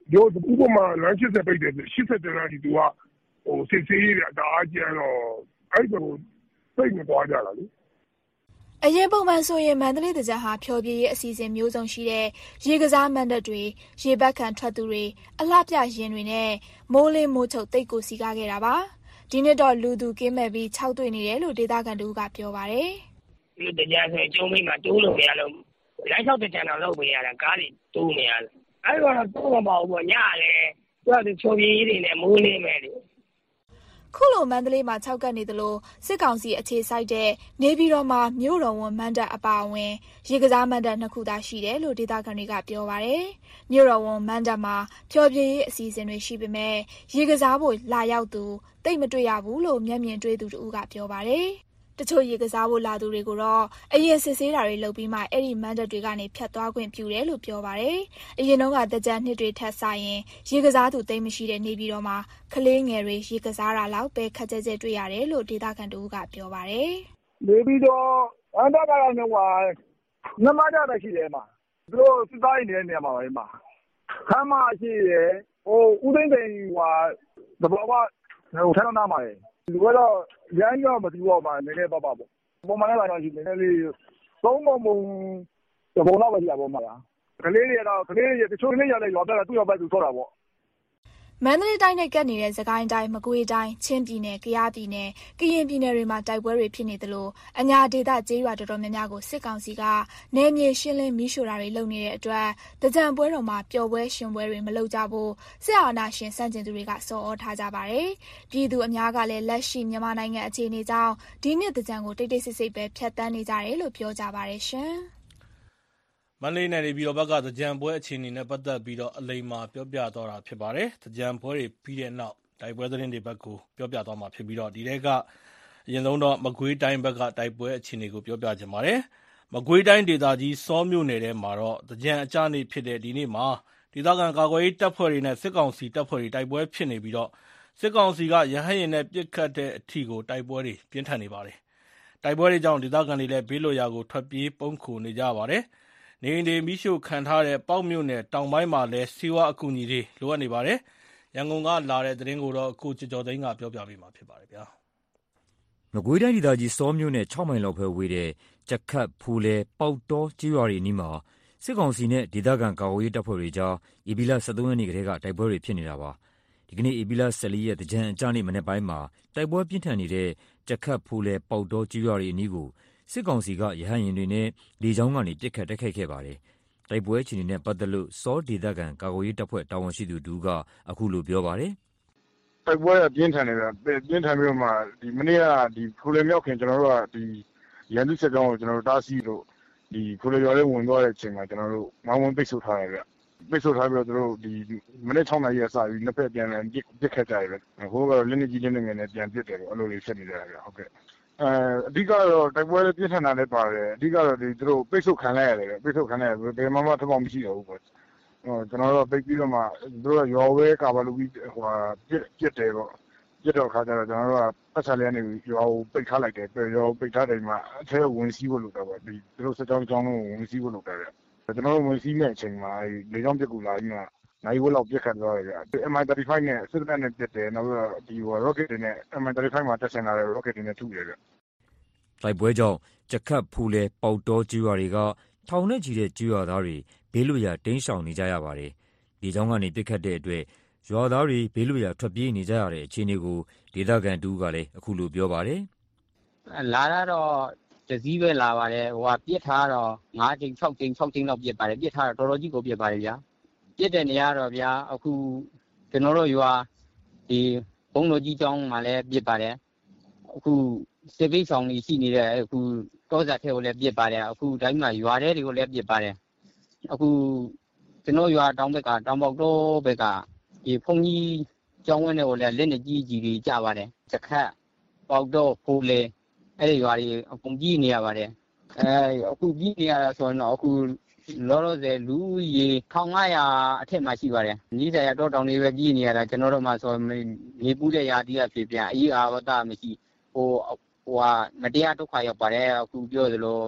တို့ဥပမာလမ်း80ပိတ်တယ်80တန်းကြီးသူကစစ်စေးရတာအားကျန်တော့အဲ့ဒါကိုစိတ်မသွားကြတာလေအရင်ပုံမှန်ဆိုရင်မန္တလေးသကြံဟာဖျော်ဖြေရေးအစီအစဉ်မျိုးစုံရှိတဲ့ရေကစားမဏ္ဍပ်တွေရေဘက်ခံထွက်သူတွေအလှပြရင်တွေနဲ့မိုးလင်းမိုးချုပ်တိတ်ကိုစီကားခဲ့တာပါဒီနှစ်တော့လူသူကင်းမဲ့ပြီး6တွေ့နေတယ်လို့ဒေသခံတို့ကပြောပါတယ်ဒီသကြံဆိုကျုံးမိမှာတိုးလို့မရလို့လမ်းလျှောက်သကြံတော့လုပ်ပေးရတာကားတွေတိုးနေရတယ်အဲ့တော့တိုးမပေါ့ဘူးညလည်းသူကဖျော်ဖြေရေးတွေနဲ့မိုးလင်းမဲ့တယ်ခုလိုမန္တလေးမှာ6ကပ်နေသလိုစစ်ကောင်စီအခြေစိုက်တဲ့နေပြည်တော်မှာမြို့တော်ဝန်မန္တအပါအဝင်ရေကစားမန္တ2ခုသာရှိတယ်လို့ဒေသခံတွေကပြောပါတယ်။မြို့တော်ဝန်မန္တမှာဖျော်ဖြေရေးအစီအစဉ်တွေရှိပေမဲ့ရေကစားဖို့လာရောက်သူတိတ်မတွေ့ရဘူးလို့မျက်မြင်တွေ့သူတို့ကပြောပါတယ်။တချို့ရေကစားဖို့လာသူတွေကိုတော့အရင်စစ်ဆေးတာတွေလုပ်ပြီးမှအဲ့ဒီမန္တတွေကနေဖြတ်သွားခွင့်ပြုတယ်လို့ပြောပါတယ်။အရင်တော့ကတကြံနှစ်တွေထက်ဆိုင်ရင်ရေကစားသူတိတ်မရှိတဲ့နေပြည်တော်မှာကလေးငယ်တွေရေကစားတာလောက်ပဲခက်ကြဲကြဲတွေ့ရတယ်လို့ဒေသခံတို့ကပြောပါတယ်။နေပြည်တော်အန်တာကတော့နမကြတာရှိတယ်မှာသူတို့စစ်သားရေးနေတဲ့နေရာမှာပဲမှာခမ်းမရှိရယ်ဦးသိန်းသိန်းသဘောကထန်းနာမှာရယ်လူကတော့ရမ်းရောမသိတော့ပါနည်းနည်းပါပေါ့ပုံမှန်လည်းတော့ရှိနည်းနည်းလေးသုံးပုံတပုံတော့ပဲရှိတာပေါ့မှာကလေးတွေတချို့လေးရတဲ့ရွာပြတာသူ့ရွာပဲသူဆော့တာပေါ့မန္တလေးတိုင်းနဲ့ကပ်နေတဲ့စကိုင်းတိုင်းမကွေးတိုင်းချင်းပြည်နယ်ကယားပြည်နယ်ကရင်ပြည်နယ်တွေမှာတိုက်ပွဲတွေဖြစ်နေသလိုအညာဒေသကျေးရွာတော်တော်များများကိုစစ်ကောင်စီကနယ်မြေရှင်းလင်းမီးရှို့တာတွေလုပ်နေတဲ့အတွက်တကြံပွဲတော်မှာပျော်ပွဲရှင်ပွဲတွေမလုပ်ကြဖို့စစ်အာဏာရှင်စန့်ကျင်သူတွေကစော်ဩထားကြပါတယ်။ပြည်သူအများကလည်းလက်ရှိမြန်မာနိုင်ငံအခြေအနေကြောင့်ဒီနှစ်တကြံကိုတိတ်တိတ်ဆိတ်ဆိတ်ပဲဖြတ်တန်းနေကြတယ်လို့ပြောကြပါတယ်ရှင်။မန္တလေးနယ်ပြည်တော်ဘက်ကသကြံပွဲအခြေအနေနဲ့ပတ်သက်ပြီးတော့အလိမ္မာပြောပြသွားတာဖြစ်ပါတယ်။သကြံပွဲတွေပြီးတဲ့နောက်တိုက်ပွဲသတင်းတွေဘက်ကိုပြောပြသွားမှာဖြစ်ပြီးတော့ဒီထဲကအရင်ဆုံးတော့မကွေးတိုင်းဘက်ကတိုက်ပွဲအခြေအနေကိုပြောပြချင်ပါတယ်။မကွေးတိုင်းဒေသကြီးစောမြို့နယ်ထဲမှာတော့သကြံအကြနေ့ဖြစ်တဲ့ဒီနေ့မှာဒေသခံကာကွယ်ရေးတပ်ဖွဲ့တွေနဲ့စစ်ကောင်စီတပ်ဖွဲ့တွေတိုက်ပွဲဖြစ်နေပြီးတော့စစ်ကောင်စီကရဟတ်ယာဉ်နဲ့ပစ်ခတ်တဲ့အထိကိုတိုက်ပွဲတွေပြင်းထန်နေပါတယ်။တိုက်ပွဲတွေကြောင့်ဒေသခံတွေလည်းဘေးလွတ်ရာကိုထွက်ပြေးပုန်းခိုနေကြပါတယ်။နေအိမ်တွေမီးရှို့ခံထားတဲ့ပေါက်မြို့နယ်တောင်ပိုင်းမှာလည်းဆေးဝါးအကူအညီတွေလိုအပ်နေပါတယ်။ရန်ကုန်ကလာတဲ့သတင်းကိုတော့ကိုကျော်ကျော်သိန်းကပြောပြပေးမှာဖြစ်ပါတယ်ဗျာ။မကွေးတိုင်းဒေသကြီးစောမြို့နယ်6မိုင်လောက်ပဲဝေးတဲ့ကြက်ခတ်ဖူလဲပေါက်တော်ကျေးရွာတွေနီးမှာစစ်ကောင်စီနဲ့ဒေသခံကာကွယ်ရေးတပ်ဖွဲ့တွေကြားဧပြီလ23ရက်နေ့ကတည်းကတိုက်ပွဲတွေဖြစ်နေတာပါ။ဒီကနေ့ဧပြီလ14ရက်သကြံအကြနေ့မနေ့ပိုင်းမှာတိုက်ပွဲပြင်းထန်နေတဲ့ကြက်ခတ်ဖူလဲပေါက်တော်ကျေးရွာတွေအနီးကိုစစ်ကောင်စီကရဟတ်ယာဉ်တွေနဲ့လေကြောင်းကနေပစ်ခတ်တိုက်ခိုက်ခဲ့ပါတယ်။တိုက်ပွဲအခြေအနေနဲ့ပတ်သက်လို့စောဒေသခံကာကွယ်ရေးတပ်ဖွဲ့တာဝန်ရှိသူတူကအခုလိုပြောပါတယ်။တိုက်ပွဲကပြင်းထန်နေတာပြင်းထန်ပြီးတော့မှဒီမနေ့ကဒီဖူလေမြောက်ခင်ကျွန်တော်တို့ကဒီရန်သူစစ်ကြောင်းကိုကျွန်တော်တို့တားဆီးလို့ဒီဖူလေရွာလေးဝင်သွားတဲ့အချိန်မှာကျွန်တော်တို့မောင်းဝန်းပိတ်ဆို့ထားရတယ်။ပိတ်ဆို့ထားပြီးတော့တို့ဒီမနေ့6နာရီကစပြီးနှစ်ဖက်ပြန်လည်ပစ်ခတ်ကြရတယ်။ဟိုကတော့လက်နက်ကြီးလက်နက်ငယ်နဲ့ပြန်ပစ်တယ်လို့အဲ့လိုလေးဖြစ်နေတယ်ဗျဟုတ်ကဲ့။အဓိကတော့တိုက်ပွဲပြင်းထန်တာလည်းပါတယ်အဓိကတော့ဒီသူတို့ပိတ်ဆို့ခံလိုက်ရတယ်ပိတ်ဆို့ခံလိုက်ရဘယ်မှထပ်ပေါက်မရှိတော့ဘူးပေါ့ကျွန်တော်တို့ပိတ်ပြီးတော့မှသူတို့ကရောဝဲကာဘာလူပြီးပြစ်တယ်ပေါ့ပြစ်တော့ခါကျတော့ကျွန်တော်တို့ကပတ်ချာလေးကနေရောပိတ်ထားလိုက်တယ်ရောပိတ်ထားတယ်မှာအထဲဝင်စီးဖို့လုပ်တာပေါ့ဒီသူတို့စကြောင်းလုံးဝင်စီးဖို့လုပ်တယ်ကျွန်တော်တို့ဝင်စီးတဲ့အချိန်မှာလေကြောင်းပြစ်ကူလာပြီးမှနိုင်ဝက်လောက်ပြစ်ခတ်သွားတယ်ဗျ။ MI35 နဲ့စစ်တပ်နဲ့ပြစ်တယ်နောက်တော့ဒီ rocket တွေနဲ့ MI35 မှာတက်ဆင်လာတဲ့ rocket တွေနဲ့ထုတယ်ဗျ။တိုက်ပွဲကြောင့်ကြက်ခတ်ဖူလဲပေါက်တော်ကျွော်တွေကထောင်နဲ့ချီတဲ့ကျွော်သားတွေဘေးလွတ်ရာတိမ်းရှောင်နေကြရပါတယ်။ဒီကြောင့်ကနေပစ်ခတ်တဲ့အတွက်ရွာသားတွေဘေးလွတ်ရာထွက်ပြေးနေကြရတဲ့အခြေအနေကိုဒေသခံတူကလည်းအခုလိုပြောပါတယ်။လာတော့တစည်းပဲလာပါတယ်ဟိုကပြစ်ထားတော့5ကြိမ်6ကြိမ်လောက်ပြစ်ပါတယ်ပြစ်ထားတော့တော်တော်ကြီးကိုပြစ်ပါတယ်ဗျာ။ပြစ်တဲ့နေရာတော့ဗျာအခုကျွန်တော်တို့ရွာဒီဘုံတော်ကြီးကျောင်းမှာလည်းပြစ်ပါတယ်အခုစစ်ပိတ်ဆောင်ကြီးရှိနေတဲ့အခုတောဆက်ထဲကိုလည်းပြစ်ပါတယ်အခုတိုင်းမှာရွာထဲတွေကိုလည်းပြစ်ပါတယ်အခုကျွန်တော်ရွာတောင်ဘက်ကတောင်ပေါက်တော့ဘက်ကဒီဖုန်ကြီးကျောင်းဝင်းတွေကိုလည်းလက်နဲ့ကြီးတွေကြပါတယ်စခတ်ပေါက်တော့ဖိုးလေအဲ့ဒီရွာတွေအကုန်ကြီးနေရပါတယ်အခုကြီးနေရတာဆိုတော့အခုလောလောဆယ်လူရေ1500အထက်မှာရှိပါတယ်ညီးတရားတော့တောင်တွေပဲကြီးနေရတာကျွန်တော်တို့မှဆိုနေပူးတဲ့ရာသီကဖြစ်ပြန်အေးအာဝတမရှိဟိုဟာမတရားဒုက္ခရောက်ပါတယ်အခုပြောသလို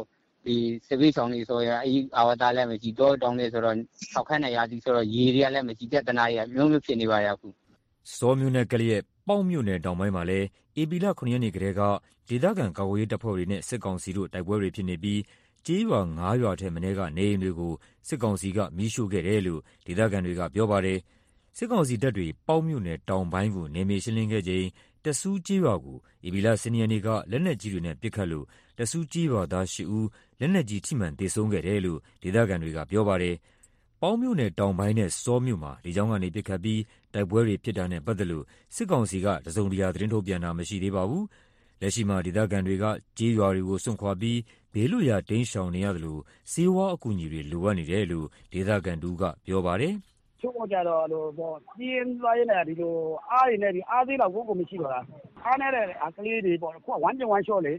ဒီစစ်ဘေးဆောင်တွေဆိုရင်အအာဝတာလည်းမရှိတော့တောင်းနေဆိုတော့ထောက်ခန့်နေရသည်ဆိုတော့ရေတွေကလည်းမရှိပြဿနာတွေကမျိုးမျိုးဖြစ်နေပါရဲ့အခုစောမြို့နယ်ကလေးရဲ့ပေါက်မြို့နယ်တောင်ပိုင်းမှာလည်းဧပြီလ 9 ရက်နေ့ကတည်းကဒေသခံကာကွယ်ရေးတပ်ဖွဲ့တွေနဲ့စစ်ကောင်စီတို့တိုက်ပွဲတွေဖြစ်နေပြီးကျေးရွာ 9 ရွာထက်မနည်းကနေအိမ်တွေကိုစစ်ကောင်စီကမီးရှို့ခဲ့တယ်လို့ဒေသခံတွေကပြောပါတယ်။စစ်ကောင်စီတပ်တွေပေါက်မြို့နယ်တောင်ပိုင်းကိုနယ်မြေရှင်းလင်းခဲ့ချိန်တဆူးကျေးရွာကိုဧပြီလ 10 ရက်နေ့ကလက်နက်ကြီးတွေနဲ့ပစ်ခတ်လို့တဆူးကျေးရွာသား 8 ဦးလက်နက်ကြီးထိမှန်သေဆုံးခဲ့တယ်လို့ဒေသခံတွေကပြောပါတယ်။ပေါက်မြို့နယ်တောင်ပိုင်းနဲ့စောမြို့မှာလေကြောင်းကနေပစ်ခတ်ပြီးတိုက်ပွဲတွေဖြစ်တာနဲ့ပတ်သက်လို့စစ်ကောင်စီကတစုံတရာသတင်းထုတ်ပြန်တာမရှိသေးပါဘူး။လက်ရှိမှာဒေသခံတွေကကျေးရွာတွေကိုစွန့်ခွာပြီးဘေးလွတ်ရာတိမ်းရှောင်နေရတယ်လို့စေဝါအကူအညီတွေလိုအပ်နေတယ်လို့ဒေသခံတူကပြောပါတယ်။ချို့ကြတော့ပြင်းသွားရင်လည်းဒီလိုအားတွေနဲ့ဒီအားသေးတော့ကိုမရှိတော့တာအားနေတဲ့ကလေးတွေပေါ့ခုက1 shot လေ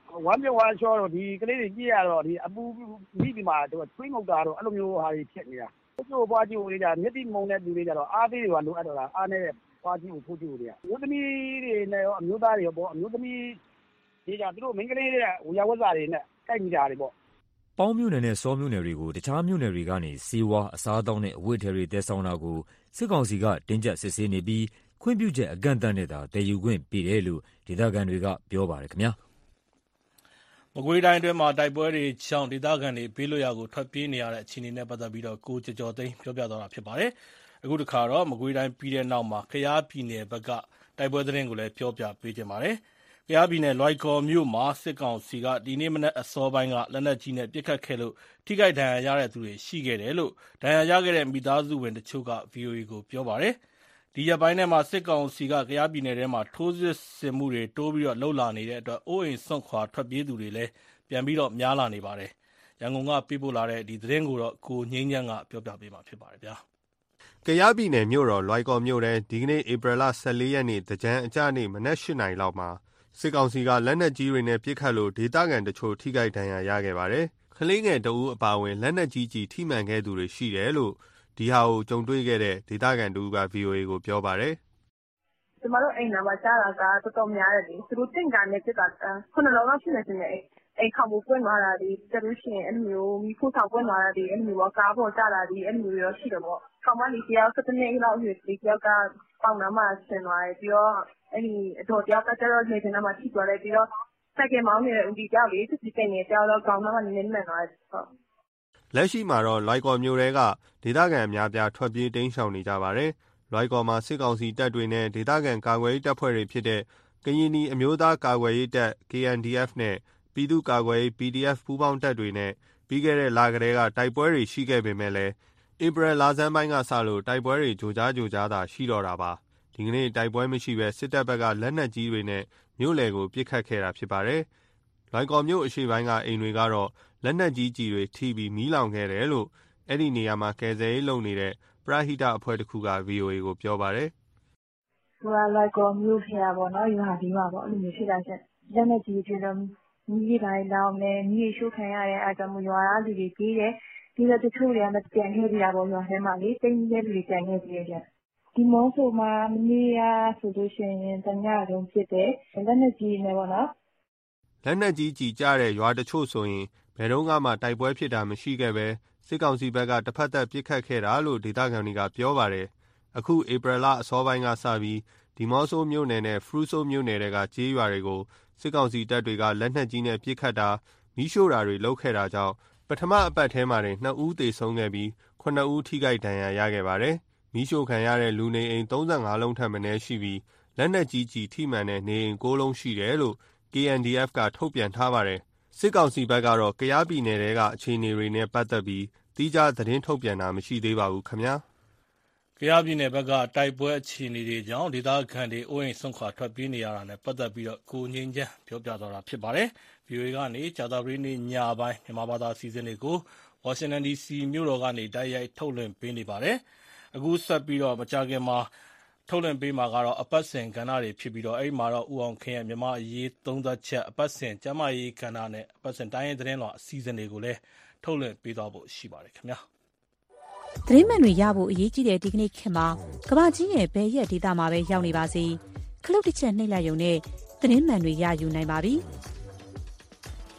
1 shot တော့ဒီကလေးတွေကြည့်ရတော့ဒီအပူမိဒီမှာထွေးငုတ်တာတော့အဲ့လိုမျိုးဟာတွေဖြစ်နေတာကျိုးပွားကြည့်ဦးလေးကြမျက်တိမုံတဲ့လူတွေကြတော့အားသေးတွေကလိုအပ်တော့တာအားနေတဲ့ပွားကြည့်ဦးဖို့ကြည့်ဦးတွေကမျိုးသမီးတွေနဲ့ရောအမျိုးသားတွေရောပေါ့အမျိုးသမီးဒီကြသူတို့မိန်းကလေးတွေကဝရဝဇာတွေနဲ့တိုက်မိတာတွေပေါ့ပေါင်းမြို့နယ်နဲ့စောမြို့နယ်တွေကိုတခြားမြို့နယ်တွေကနေစေဝါအစားအသောက်နဲ့အဝတ်ထည်တွေတည်ဆောင်တာကိုစစ်ကောင်စီကတင်းကျပ်စစ်ဆေးနေပြီးခွင့်ပြုချက်အကန့်အသတ်နဲ့သာတည်ယူခွင့်ပေးတယ်လို့ဒေသခံတွေကပြောပါတယ်ခင်ဗျာမကွေးတိုင်းအတွင်းမှာတိုက်ပွဲတွေကြောင့်ဒေသခံတွေဘေးလွတ်ရာကိုထွက်ပြေးနေရတဲ့အခြေအနေနဲ့ပတ်သက်ပြီးကိုကျော်သိန်းပြောပြသွားတာဖြစ်ပါတယ်အခုတခါတော့မကွေးတိုင်းပြီးတဲ့နောက်မှာကယားပြည်နယ်ဘက်ကတိုက်ပွဲသတင်းကိုလည်းပြောပြပေးခြင်းပါတယ်ကယားပြည်နယ်လွိုင်ကော်မြို့မှာစစ်ကောင်စီကဒီနေ့မနက်အစောပိုင်းကလက်နက်ကြီးနဲ့ပစ်ခတ်ခဲ့လို့ထိခိုက်ဒဏ်ရာရတဲ့သူတွေရှိခဲ့တယ်လို့ဒဏ်ရာရခဲ့တဲ့မိသားစုဝင်တချို့က VOA ကိုပြောပါတယ်။ဒီရက်ပိုင်းထဲမှာစစ်ကောင်စီကကယားပြည်နယ်ထဲမှာထိုးစစ်ဆင်မှုတွေတိုးပြီးလှုပ်လာနေတဲ့အတွက်အိုးအိမ်စွန့်ခွာထွက်ပြေးသူတွေလည်းပြန်ပြီးများလာနေပါတယ်။ရန်ကုန်ကပေးပို့လာတဲ့ဒီသတင်းကိုကိုငြိမ်းချမ်းကပြောပြပေးမှာဖြစ်ပါတယ်ဗျာ။ကယားပြည်နယ်မြို့တော်လွိုင်ကော်မြို့ထဲဒီကနေ့ဧပြီလ 14 ရက်နေ့သင်္ကြန်အကျနေ့မနက် 8 နာရီလောက်မှာစစ်ကောင်စီကလက်နက်ကြီးတွေနဲ့ပစ်ခတ်လို့ဒေသခံတချို့ထိခိုက်ဒဏ်ရာရခဲ့ပါတယ်။ကလေးငယ်တဦးအပါအဝင်လက်နက်ကြီးထိမှန်ခဲ့သူတွေရှိတယ်လို့ဒီဟာကိုကြုံတွေ့ခဲ့တဲ့ဒေသခံတူက VOA ကိုပြောပါတယ်။ကျမတို့အိမ်နာမှာကြားတာကတော်တော်များတယ်လေ။သူတို့တင်ကန်နဲ့ပြတာ9 လုံးလောက်ရှိနေတယ်အိမ်ခေါင်ပေါ်ပွင့်သွားတာဒီတလို့ရှိရင်အဲ့လိုမျိုးမိဖို့ဆောင်ပွင့်သွားတာဒီအဲ့လိုမျိုးကားပေါ်ကျလာဒီအဲ့လိုမျိုးရောရှိတယ်ပေါ့။ခေါင်မလေးတယောက်17နှစ်လောက်ရွယ်ကလေးတယောက်ကပေါင်နာမှာဆင်သွားတယ်ပြီးတော့အဲ့ဒီအတော်တယောက်ကကျတော့နေတင်နာမှာထိသွားတယ်ပြီးတော့စက်ကမောင်းနေတဲ့ဦးဒီကြောက်လေးစစ်စစ်တင်နေကြောက်တော့ကောင်းတော့နည်းနည်းမှန်သွားတယ်ဟုတ်လက်ရှိမှာတော့လွိုင်ကော်မြို့တွေကဒေသခံအများပြားထွက်ပြေးတိမ်းရှောင်နေကြပါတယ်လွိုင်ကော်မှာစစ်ကောင်စီတပ်တွေနဲ့ဒေသခံကာကွယ်ရေးတပ်ဖွဲ့တွေဖြစ်တဲ့ကရင်နီအမျိုးသားကာကွယ်ရေးတပ် KNDF နဲ့ပြည်သူ့ကာကွယ်ရေး PDF ပူးပေါင်းတပ်တွေနဲ့ပြီးခဲ့တဲ့လကတည်းကတိုက်ပွဲတွေရှိခဲ့ပေမဲ့လည်းဧပြီလဆန်းပိုင်းကစလို့တိုက်ပွဲတွေကြိုကြားသာရှိတော့တာပါဒီကနေ့တိုက်ပွဲမရှိဘဲစစ်တပ်ဘက်ကလက်နက်ကြီးတွေနဲ့မြို့လယ်ကိုပစ်ခတ်ခဲ့တာဖြစ်ပါတယ်လွိုင်ကော်မြို့အရှေ့ပိုင်းကအိမ်တွေကတော့လက်နက်ကြီးကြီးတွေထိပြီးမီးလောင်ခဲ့တယ်လို့အဲ့ဒီနေရာမှာကယ်ဆယ်ရေးလုပ်နေတဲ့ပရဟိတအဖွဲ့တစ်ခုက VOA ကိုပြောပါတယ်။ဟိုလွိုင်ကော်မြို့ဖျားပေါ့နော်ရွာဒီမှာပေါ့အဲ့လိုမျိုးဖြစ်တာချက်လက်နက်ကြီးတွေတော့မီးတိုင်းလောင်နေမီးရှို့ခံရတဲ့အားကြောင့်ရွာလူတွေကြီးတယ်ဒီလိုတချို့တွေကမပြန်ခဲ့ကြတာပေါ့ရွာထဲမှာလေတိမ်ကြီးတဲ့လူတွေပြန်ခဲ့ကြတယ်ဒီမောဆိုမှာမနေ့ကဆိုလို့ရှိရင်တညလုံးဖြစ်တယ်လက်နက်ကြီးနဲ့ပေါ့နော်လက်နက်ကြီးကြီးကြတဲ့ရွာတချို့ဆိုရင်ဘယ်တော့မှတိုက်ပွဲဖြစ်တာမရှိခဲ့ပဲစစ်ကောင်စီဘက်ကတစ်ဖက်သက်ပစ်ခတ်ခဲ့တာလို့ဒေသခံတွေကပြောပါတယ်အခုဧပြီလအစောပိုင်းကစပြီးဒီမောဆိုမြို့နယ်နဲ့ဖရူဆိုမြို့နယ်တွေကကျေးရွာတွေကိုစစ်ကောင်စီတပ်တွေကလက်နက်ကြီးနဲ့ပစ်ခတ်တာမီးရှို့တာတွေလုပ်ခဲ့တာကြောင့်ပထမအပတ်ထဲမှာတင်2ဦးသေဆုံးခဲ့ပြီး9ဦးထိခိုက်ဒဏ်ရာရခဲ့ပါတယ်မီးရှို့ခံရတဲ့လူနေအိမ်35လုံးထက်မနည်းရှိပြီးလက်နက်ကြီးကြီးထိမှန်တဲ့နေအိမ်9လုံးရှိတယ်လို့ KNDF ကထုတ်ပြန်ထားပါတယ်စစ်ကောင်စီဘက်ကတော့ကယားပြည်နယ်ထဲကအခြေအနေတွေနဲ့ပတ်သက်ပြီးတိကျသတင်းထုတ်ပြန်တာမရှိသေးပါဘူးခင်ဗျာကယားပြည်နယ်ဘက်ကတိုက်ပွဲအခြေအနေတွေကြောင့်ဒေသခံတွေအိုးအိမ်ဆွန့်ခွာထွက်ပြေးနေရတာနဲ့ပတ်သက်ပြီးကိုငြိမ်းချမ်းပြောပြသွားတာဖြစ်ပါတယ် VOA ကနေကြာသပတေးနေ့ညပိုင်းမြန်မာဘာသာအစီအစဉ်တွေကို Washington DC မြို့တော်ကနေတိုက်ရိုက်ထုတ်လွှင့်ပေးနေပါတယ်အခုဆက်ပြီးမကြာခင်မှာထုတ်လွှင့်ပေးမှာကတော့အပတ်စဉ်ကဏ္ဍတွေဖြစ်ပြီးအဲ့မှာတော့ဦးအောင်ခင်ရဲ့မြန်မာအရေးသုံးသပ်ချက်အပတ်စဉ်ကျမ်းမာရေးကဏ္ဍနဲ့အပတ်စဉ်တိုင်းရင်းသတင်းလွှာအစီအစဉ်တွေကိုလည်းထုတ်လွှင့်ပေးသွားဖို့ရှိပါတယ်ခင်ဗျာသတင်းမှန်တွေရဖို့အရေးကြီးတဲ့ဒီကနေ့ခေတ်မှာကမ္ဘာကြီးရဲ့ဘယ်ရက်ဒေသမှာပဲရောက်နေပါစေခလုတ်တစ်ချက်နှိပ်လိုက်ရုံနဲ့သတင်းမှန်တွေရယူနိုင်ပါပြီ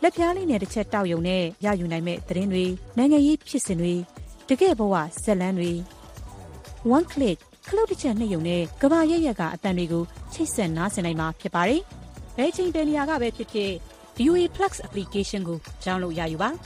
လက်ပြားလေးနဲ့တစ်ချက်တောက်ယုံနဲ့ရယူနိုင်မဲ့သတင်းတွေနိုင်ငံရေးဖြစ်စဉ်တွေတကယ့်ဘဝဇက်လန်းတွေ One Click ခလုတ်တစ်ချက်နှိပ်ယုံနဲ့ကဘာရက်ရက်ကအတန်တွေကိုချိတ်ဆက်နားဆင်နိုင်မှာဖြစ်ပါတယ်။ဘယ်ချိန်ဘယ်နေရာကပဲဖြစ်ဖြစ် VOA Plus application ကို download ရယူပါ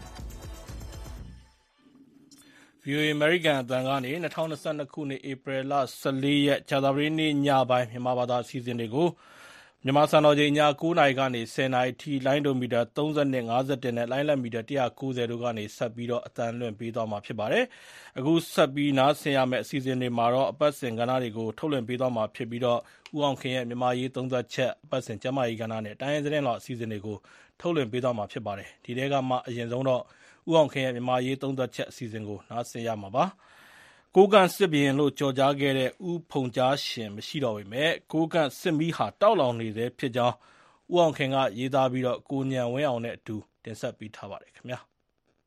VOA American အသံကနေ2022ခုနှစ်ဧပြီလ14ရက်ကြာသပတေးနေ့ညပိုင်းမြန်မာဘာသာအစီအစဉ်တွေကိုမြန်မာစံတော်ချိန်ည9:00နာရီကနေ10:00နာရီထိလိုင်းဒိုမီတာ30နဲ့51နဲ့လိုင်းလက်မီတာ190တို့ကနေဆက်ပြီးတော့အသံလွှင့်ပေးသွားမှာဖြစ်ပါတယ်။အခုဆက်ပြီးနားဆင်ရမယ့်အစီအစဉ်တွေမှာတော့အပတ်စဉ်ကဏ္ဍတွေကိုထုတ်လွှင့်ပေးသွားမှာဖြစ်ပြီးတော့ဦးအောင်ခင်ရဲ့မြန်မာရေးသုံးသပ်ချက်အပတ်စဉ်ကျမ်းမာရေးကဏ္ဍနဲ့တိုင်းရင်းသတင်းလောက်အစီအစဉ်တွေကိုထုတ်လွှင့်ပေးသွားမှာဖြစ်ပါတယ်။ဒီထဲကမှအရင်ဆုံးတော့ဦးအောင်ခင်ရဲ့မြန်မာရေးသုံးသပ်ချက်အစီအစဉ်ကိုနားဆင်ရမှာပါ။ကိုးကန့်စစ်ဘုရင်လို့ကြော်ကြားခဲ့တဲ့ဦးဖုန်ကြားရှင်မရှိတော့ပေမဲ့ကိုးကန့်စစ်မီးဟာတောက်လောင်နေသေးဖြစ်ကြောင်းဦးအောင်ခင်ကရေးသားပြီးတော့ကိုညံဝင်းအောင်နဲ့အတူတင်ဆက်ပေးထားပါတယ်ခင်ဗျာ။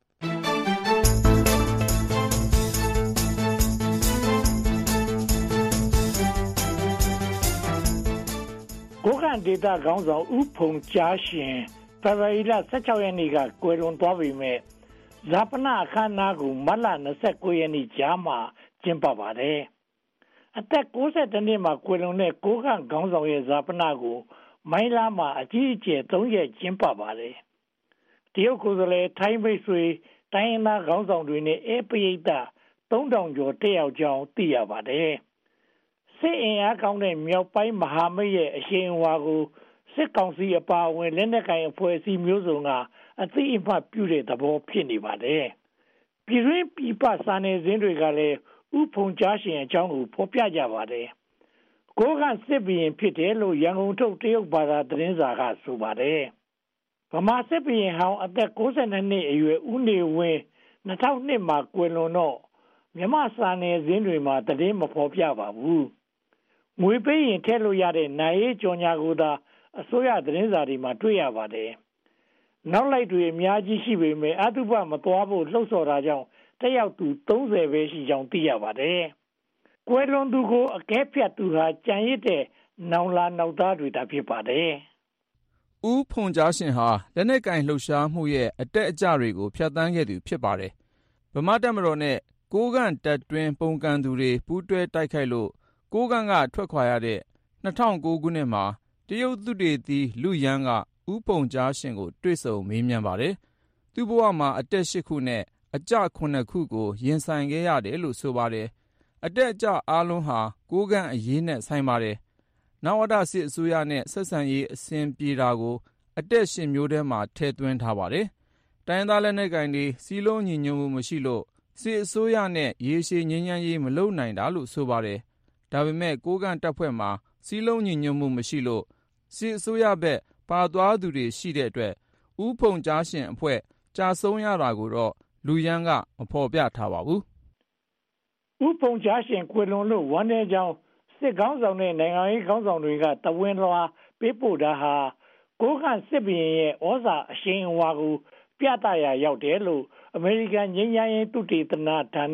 ကိုးကန့်ဒေသခေါင်းဆောင်ဦးဖုန်ကြားရှင်ဖေဖော်ဝါရီလ16ရက်နေ့ကကွယ်လွန်သွားပေမဲ့ဇာပနအခမ်းအနားကိုမတ်လ29ရက်နေ့ကြားမှာကျင်းပပါတယ်။အသက်62နှစ်မှာကွယ်လွန်တဲ့ကိုးကန့်ခေါင်းဆောင်ရဲ့ဇာပနကိုမိုင်းလားမှာအကြီးအကျယ်3ရက်ကျင်းပပါတယ်။တရုတ်ကိုယ်စားလှယ်ထိုင်းမိတ်ဆွေတိုင်းရင်းသားခေါင်းဆောင်တွေနဲ့အေးပရိသတ်3000ကျော်တက်ရောက်ကြောင်းသိရပါတယ်။စစ်အင်အားကောင်းတဲ့မြောက်ပိုင်းမဟာမိတ်ရဲ့အရှိန်အဝါကိုစစ်ကောင်စီအပါအဝင်လက်နက်ကိုင်အဖွဲ့အစည်းမျိုးစုံကအသိအမှတ်ပြုတဲ့သဘောဖြစ်နေပါတယ်။ပြည်တွင်းပြည်ပစာနယ်ဇင်းတွေကလည်းဥဖုန်ကြားရှင်အကြောင်းကိုဖော်ပြကြပါတယ်။ကိုးကန့်စစ်ဘုရင်ဖြစ်တယ်လို့ရန်ကုန်ထုတ်တရုတ်ဘာသာသတင်းစာကဆိုပါတယ်။ဗမာစစ်ဘုရင်ဟောင်းအသက်62နှစ်အရွယ်ဦးနေဝင်း2002မှာကွယ်လွန်တော့မြန်မာစာနယ်ဇင်းတွေမှာသတင်းမဖော်ပြပါဘူး။ငွေပေးရင်ထည့်လို့ရတဲ့နိုင်ရေးကြော်ညာကိုသာအစိုးရသတင်းစာတွေမှာတွေ့ရပါတယ်။နောက်လိုက်တွေအများကြီးရှိပေမဲ့အတုပမသွားဖို့လှုံ့ဆော်တာကြောင့်တက်ရောက်သူ30ပဲရှိကြောင်းသိရပါတယ်။ကွယ်လွန်သူကိုအကဲဖြတ်သူဟာကြံရစ်တဲ့နောင်လာနောက်သားတွေသာဖြစ်ပါတယ်။ဦးဖုန်ကြားရှင်ဟာလက်နက်ကင်လှုပ်ရှားမှုရဲ့အတက်အကျတွေကိုဖျက်ဆီးခဲ့သူဖြစ်ပါတယ်။ဗမာတပ်မတော်နဲ့ကိုးကန့်တပ်တွင်းပုန်ကန်သူတွေပူးတွဲတိုက်ခိုက်လို့ကိုးကန့်ကထွက်ခွာရတဲ့2009ခုနှစ်မှာတရုတ်သုတေသီလူရန်ကဦးဖုန်ကြားရှင်ကိုတွေ့ဆုံမေးမြန်းပါတယ်။သူ့ဘဝမှာအတက်8ခုနဲ့အကျ9ခုကိုရင်ဆိုင်ခဲ့ရတယ်လို့ဆိုပါတယ်။အတက်အကျအားလုံးဟာကိုးကန့်အရေးနဲ့ဆိုင်ပါတယ်။နဝတစစ်အစိုးရနဲ့ဆက်ဆံရေးအဆင်ပြေတာကိုအတက်8မျိုးထဲမှာထည့်သွင်းထားပါတယ်။တိုင်းသားလက်နက်ကိုင်တွေစီးလုံးညီညွတ်မှုမရှိလို့စစ်အစိုးရနဲ့ရေရှည်ငြိမ်းချမ်းရေးမလုပ်နိုင်တာလို့ဆိုပါတယ်။ဒါပေမဲ့ကိုးကန့်တပ်ဖွဲ့မှာစီးလုံးညီညွတ်မှုမရှိလို့စစ်အစိုးရဘက်ပါသွားသူတွေရှိတဲ့အတွက်ဦးဖုန်ကြားရှင်အဖွဲ့ကြာဆုံးရတာကိုတော့လူရန်ကမဖော်ပြထားပါဘူး။ဦးဖုန်ကြားရှင်ကွယ်လွန်လို့ဝမ်းနည်းကြောင်းစစ်ခေါင်းဆောင်နဲ့နိုင်ငံရေးခေါင်းဆောင်တွေကတဝင်းလွှာပေးပို့တာဟာကိုးကန့်စစ်ဘုရင်ရဲ့ဩဇာအရှိန်အဝါကိုပြသရာရောက်တယ်လို့အမေရိကန်ငြိမ်းချမ်းရေးသုတေသနဌာန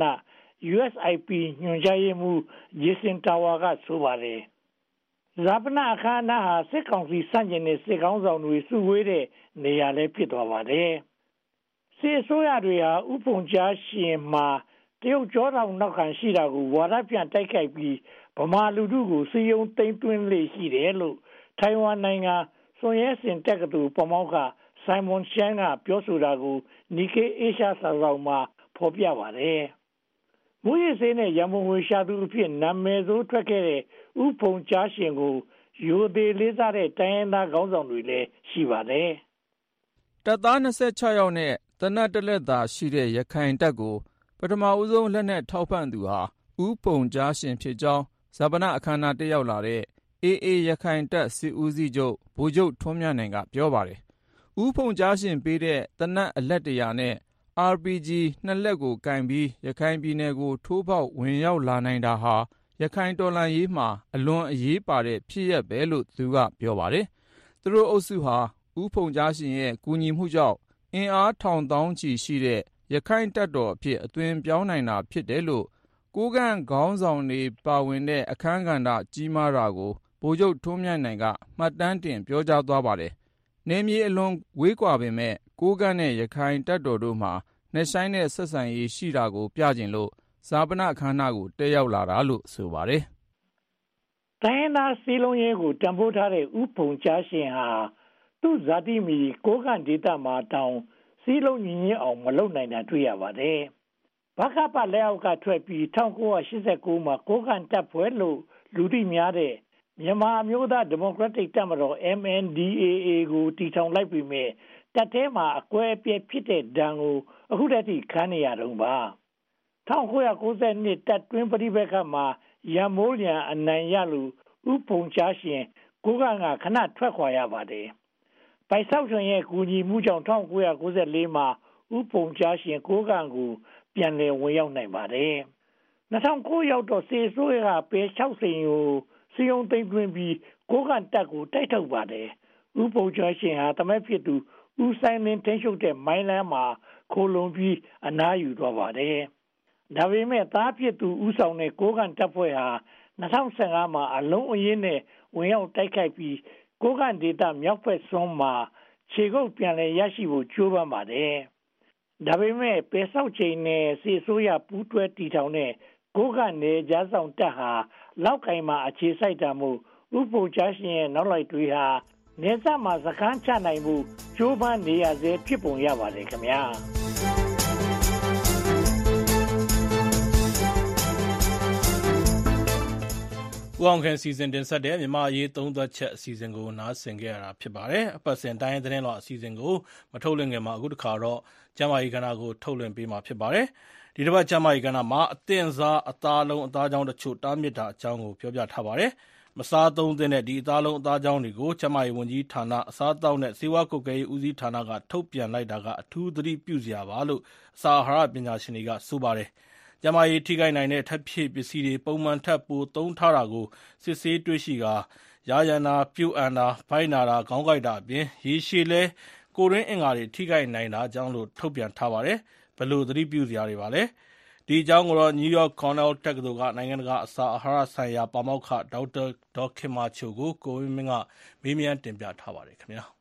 USIP ညွှန်ကြားရေးမှူးဂျေဆင်တာဝါကဆိုပါတယ်။ဇာပနအခမ်းအနားဟာစစ်ကောင်စီစန့်ကျင်တဲ့စစ်ကောင်းဆောင်တွေစုဝေးတဲ့နေရာလည်းဖြစ်သွားပါတယ်။စစ်အစိုးရတွေဟာဥဖုန်ကြားရှင်မှာတရုတ်ကြောတောင်နောက်ခံရှိတာကိုဝါဒပြန်တိုက်ခိုက်ပြီးဗမာလူထုကိုစီယုံသိမ်းသွင်းလေရှိတယ်လို့ထိုင်ဝမ်နိုင်ငံစွန်ရဲစင်တက္ကသိုလ်ပမောက္ခဆိုင်မွန်ရှန်ကပြောဆိုတာကိုနီကေအေရှာစာဆောင်မှာဖော်ပြပါတယ်။မူရစ်စေးနဲ့ရမုံဝေရှာသူအဖြစ်နာမည်ဆိုးထွက်ခဲ့တဲ့ဥဖုန်ကြားရှင်ကိုရိုသေလေးစားတဲ့တိုင်းရင်းသားခေါင်းဆောင်တွေလည်းရှိပါတယ်။တပ်သား26ယောက်နဲ့တနတ်တလက်သာရှိတဲ့ရခိုင်တပ်ကိုပထမဦးဆုံးလက်နက်ထောက်ပံ့သူဟာဥဖုန်ကြားရှင်ဖြစ်ကြောင်းဇာပနအခမ်းအနားတက်ရောက်လာတဲ့AA ရခိုင်တပ်စစ်ဦးစီးချုပ်ဗိုလ်ချုပ်ထွန်းမြတ်နိုင်ကပြောပါတယ်။ဥဖုန်ကြားရှင်ပေးတဲ့တနတ်အလက်100နဲ့ RPG 2လက်ကိုကင်ပြီးရခိုင်ပြည်နယ်ကိုထိုးပေါက်ဝင်ရောက်လာနိုင်တာဟာရခိုင်တော်လှန်ရေးမှာအလွန်အရေးပါတဲ့ဖြစ်ရပ်ပဲလို့သူကပြောပါတယ်။သူတို့အုပ်စုဟာဥဖုန်ကြားရှင်ရဲ့ကူညီမှုကြောင့်အင်အားထောင်သောင်းချီရှိတဲ့ရခိုင်တပ်တော်အဖြစ်အသွင်ပြောင်းနိုင်တာဖြစ်တယ်လို့ကိုးကန့်ခေါင်းဆောင်တွေပါဝင်တဲ့အခမ်းကဏ္ဍကြီးမားတာကိုဗိုလ်ချုပ်ထွန်းမြတ်နိုင်ကမှတ်တမ်းတင်ပြောကြားသွားပါတယ်။နယ်မြေအလွန်ဝေးကွာပေမဲ့ကိုးကန့်နဲ့ရခိုင်တပ်တော်တို့မှာနှစ်ဆိုင်တဲ့ဆက်ဆံရေးရှိတာကိုပြချင်လို့ဈာပနအခမ်းအနားကိုတက်ရောက်လာတာလို့ဆိုပါတယ်။တိုင်းရင်းသားစည်းလုံးရေးကိုတံပိုးထားတဲ့ဥဖုံကြားရှင်ဟာသူ့ဇာတိမီကိုးကန့်ဒေသမှာတောင်စည်းလုံးညီညွတ်အောင်မလုပ်နိုင်တာတွေ့ရပါတယ်။ဗကပလက်အောက်ကထွက်ပြီး1989မှာကိုးကန့်တပ်ဖွဲ့လို့လူသိများတဲ့မြန်မာအမျိုးသားဒီမိုကရက်တစ်တပ်မတော် MNDAA ကိုတည်ထောင်လိုက်ပြီးမြဲတပ်ထဲမှာအကွဲအပြဲဖြစ်တဲ့ဒဏ်ကိုအခုတည်းကခံနေရတော့ပါ1992တပ်တွင်းပဋိပက္ခမှာရန်မိုးလျံအနိုင်ရလို့ဥဖုံကြားရှင်ကိုးကန့်ကခဏထွက်ခွာရပါတယ်။ပိုက်ဆောက်ရှင်ရဲ့ကူညီမှုကြောင့်1994မှာဥဖုံကြားရှင်ကိုးကန့်ကိုပြန်လည်ဝင်ရောက်နိုင်ပါတယ်။2009ရောက်တော့စေဆိုးရကပဲ60ကိုစီယုံသိမ်းသွင်းပြီးကိုးကန့်တပ်ကိုတိုက်ထုတ်ပါတယ်။ဥဖုံကြားရှင်ဟာတမက်ဖြစ်သူဦးဆိုင်လင်းထိန်းချုပ်တဲ့မိုင်းလန်းမှာခိုလုံပြီးအနားယူသွားပါတယ်။ဒါပေမဲ့သားဖြစ်သူဦးဆောင်တဲ့ကိုးကန့်တပ်ဖွဲ့ဟာ2015မှာအလုံးအရင်းနဲ့ဝင်ရောက်တိုက်ခိုက်ပြီးကိုးကန့်ဒေသမြောက်ဘက်စွန်းမှာခြေကုပ်ပြန်လည်ရရှိဖို့ကြိုးပမ်းပါတယ်။ဒါပေမဲ့ပဲဆောက်ချိန်နဲ့စေဆိုးရပူးတွဲတည်ထောင်တဲ့ကိုးကန့်နယ်ကြားဆောင်တပ်ဟာလောက်ကင်မှာအခြေစိုက်တာမို့ဥပ္ပကြားရှင်ရဲ့နောက်လိုက်တွေဟာနေဆက်မှာစခန်းချနိုင်မှုကြိုးပမ်းနေရစေဖြစ်ပုံရပါတယ်ခင်ဗျာဦးအောင်ခင်စီစဉ်တင်ဆက်တဲ့မြန်မာအရေးသုံးသပ်ချက်အစီအစဉ်ကိုနားဆင်ကြရတာဖြစ်ပါတယ်။အပတ်စဉ်တိုင်းသတင်းတော်အစီအစဉ်ကိုမထုတ်လွှင့်ခင်မှာအခုတစ်ခါတော့ကျမ်းမာရေးကဏ္ဍကိုထုတ်လွှင့်ပေးမှာဖြစ်ပါတယ်။ဒီတစ်ပတ်ကျမ်းမာရေးကဏ္ဍမှာအသင့်စားအသားလုံးအသားကြောင်းတချို့တားမြစ်တာအကြောင်းကိုပြောပြထားပါတယ်။မစားသုံးသင့်တဲ့ဒီအသားလုံးအသားကြောင်းတွေကိုကျန်းမာရေးဝန်ကြီးဌာနအစားအသောက်နဲ့ဆေးဝါးကွပ်ကဲရေးဦးစီးဌာနကထုတ်ပြန်လိုက်တာကအထူးသတိပြုစရာပါလို့အစာအာဟာရပညာရှင်တွေကဆိုပါတယ်။ကျန်းမာရေးထိခိုက်နိုင်တဲ့ထပ်ဖြည့်ပစ္စည်းတွေပုံမှန်ထက်ပိုသုံးထားတာကိုစစ်ဆေးတွေ့ရှိကာယာရန်တာပြုတ်အန်တာဗိုက်နာတာခေါင်းကိုက်တာအပြင်ရေရှည်လဲကိုရင်းအင်္ဂါတွေထိခိုက်နိုင်တာကြောင့်လို့ထုတ်ပြန်ထားပါတယ်။ဘယ်လိုသတိပြုစရာတွေပါလဲ။ဒီအကြောင်းကိုတော့ New York Cornell တက္ကသိုလ်ကနိုင်ငံတကာအစာအာဟာရဆိုင်ရာပါမောက္ခဒေါက်တာဒေါ်ခင်မာချိုကိုကိုဝင်းမင်းကမေးမြန်းတင်ပြထားပါတယ်ခင်ဗျာ။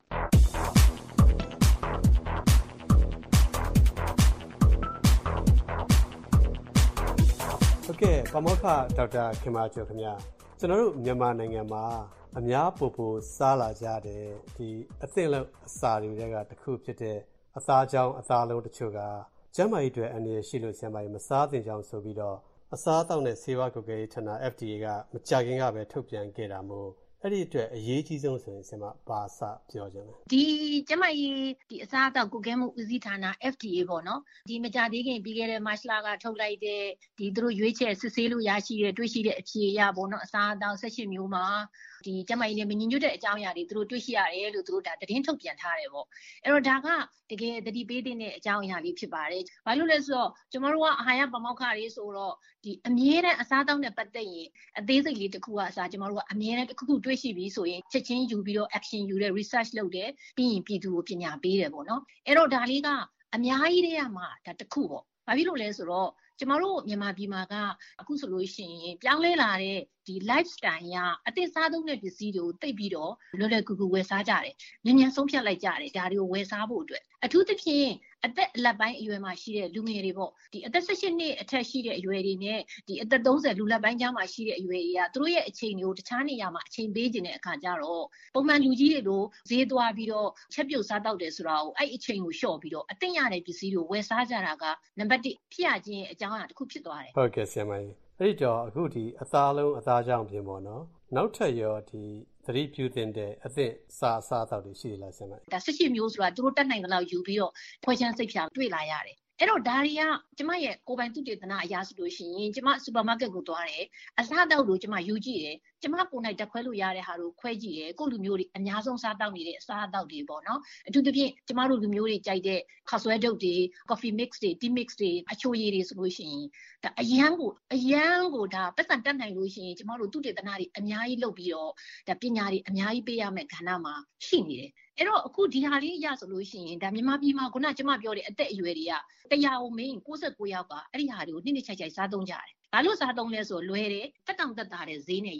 ဟုတ်ကဲ့ပါမောက္ခဒေါက်တာခင်မာချိုခင်ဗျာကျွန်တော်တို့မြန်မာနိုင်ငံမှာအများပိုစားလာကြတဲ့ဒီအသင့်လောက်အစာတွေကတစ်ခုဖြစ်တဲ့အသားကြောင်းအသားလုံးတချို့ကကျန်းမာရေးအတွက်အန္တရာယ်ရှိလို့ဆရာမကြီးမစားသင့်ကြောင်းဆိုပြီးတော့အစားအသောက်နဲ့ဆေးဝါးကွပ်ကဲရေးဌာန FDA ကမကြာခင်ကပဲထုတ်ပြန်ခဲ့တာမို့အဲ့ဒီအတွက်အရေးကြီးဆုံးဆိုရင်ဆရာမဘာစပြောချင်လဲဒီကျမကြီးဒီအစားအသောက်ကွပ်ကဲမှုဦးစီးဌာန FDA ပေါ့နော်ဒီမကြာသေးခင်ပြီးခဲ့တဲ့မတ်လကထုတ်လိုက်တဲ့ဒီသူတို့ရွေးချယ်စစ်ဆေးလို့ရရှိတဲ့တွေ့ရှိတဲ့အဖြေအရပေါ့နော်အစားအသောက်18မျိုးမှာဒီကျမကြီးနဲ့မညီညွတ်တဲ့အကြောင်းအရာတွေသူတို့တွေ့ရှိရတယ်လို့သူတို့ဒါသတင်းထုတ်ပြန်ထားတယ်ပေါ့အဲ့တော့ဒါကတကယ်သတိပေးတဲ့အကြောင်းအရာလေးဖြစ်ပါတယ်ဘာလို့လဲဆိုတော့ကျမတို့ကအာဟာရပမောက္ခတွေဆိုတော့ဒီအမြဲတမ်းအစားအသောက်နဲ့ပတ်သက်ရင်အသေးစိတ်လေးတစ်ခုကအစားကျမတို့ကအမြဲတမ်းတစ်ခုတွေ့ရှိပြီးဆိုရင်ချက်ချင်းယူပြီးတော့ action ယူတဲ့ research လုပ်တယ်ပြီးရင်ပြည်သူကိုပညာပေးတယ်ပေါ့နော်အဲ့တော့ဒါလေးကအများကြီးတည်းကမှဒါတစ်ခုပေါ့ဘာဖြစ်လို့လဲဆိုတော့ကျမတို့မြန်မာပြည်မှာကအခုဆိုလို့ရှိရင်ပြောင်းလဲလာတဲ့ဒီ lifestyle ရအသစ်စားသုံးတဲ့ပစ္စည်းတွေကိုတိတ်ပြီးတော့လွယ်လွယ်ကူကူဝယ်စားကြတယ်။မြန်မြန်ဆုံးဖြတ်လိုက်ကြတယ်ဒါတွေကိုဝယ်စားဖို့အတွက်အထူးသဖြင့်အသက်အလတ်ပိုင်းအရွယ်မှာရှိတဲ့လူငယ်တွေပေါ့ဒီအသက်18နှစ်အထက်ရှိတဲ့အရွယ်တွေနဲ့ဒီအသက်30လူလတ်ပိုင်းကြားမှာရှိတဲ့အရွယ်တွေကသူတို့ရဲ့အချိန်တွေကိုတခြားနေရာမှာအချိန်ပေးခြင်းတဲ့အခါကျတော့ပုံမှန်လူကြီးတွေလိုဈေးသွားပြီးတော့ချက်ပြုတ်စားတောက်တယ်ဆိုတာကိုအဲ့အချိန်ကိုလျှော့ပြီးတော့အသင့်ရတဲ့ပစ္စည်းတွေကိုဝယ်စားကြတာကနံပါတ်1ဖြစ်ရခြင်းအကြောင်းအရာတစ်ခုဖြစ်သွားတယ်ဟုတ်ကဲ့ဆရာမကြီးအဲ့တော့အခုဒီအသားလုံးအသားကြောင့်ပြင်ပေါ့နော်နောက်ထပ်ရောဒီသတိပြုသင့်တဲ့အသင့်စားတော့တွေရှိသလားဆရာမဒါ18မျိုးဆိုတာသူတို့တက်နိုင်တဲ့လောက်ယူပြီးတော့ဖွဲ့ချမ်းစိတ်ဖြာတွေ့လာရတယ်အဲ့တော့ဒါတွေကကျမရဲ့ကိုယ်ပိုင်သုတေသနအရာဆိုလို့ရှိရင်ကျမစူပါမားကတ်ကိုသွားတယ်အစားအသောက်တို့ကျမယူကြည့်တယ်ကျမကိုယ်နိုင်တက်ခွဲလို့ရတဲ့ဟာတို့ခွဲကြည့်တယ်ကိုလူမျိုးတွေအများဆုံးစားတောက်နေတဲ့အစားအသောက်တွေပေါ့နော်အထူးသဖြင့်ကျမတို့လူမျိုးတွေကြိုက်တဲ့ခါဆွဲတုပ်တွေ coffee mix တွေ tea mix တွေအချိုရည်တွေဆိုလို့ရှိရင်ဒါအရန်ကိုဒါပတ်စံတက်နိုင်လို့ရှိရင်ကျမတို့သုတေသနတွေအများကြီးလုပ်ပြီးတော့ဒါပညာတွေအများကြီးပေးရမယ့်ကဏ္ဍမှာရှိနေတယ်အဲ့တော့အခုဒီဟာလေးရဆိုလို့ရှိရင်ဒါမြန်မာပြည်မှာခုနကျမပြောတဲ့အသက်အရွယ်တွေက100ကိုမင်း69ယောက်ကအဲ့ဒီဟာတွေကိုနှစ်နှစ်ခြိုက်ခြိုက်စားသုံးကြတယ်။ဘာလို့စားသုံးလဲဆိုလွယ်တယ်တက်တောင်တက်တာတဲ့ဈေးနဲ့ရတယ်။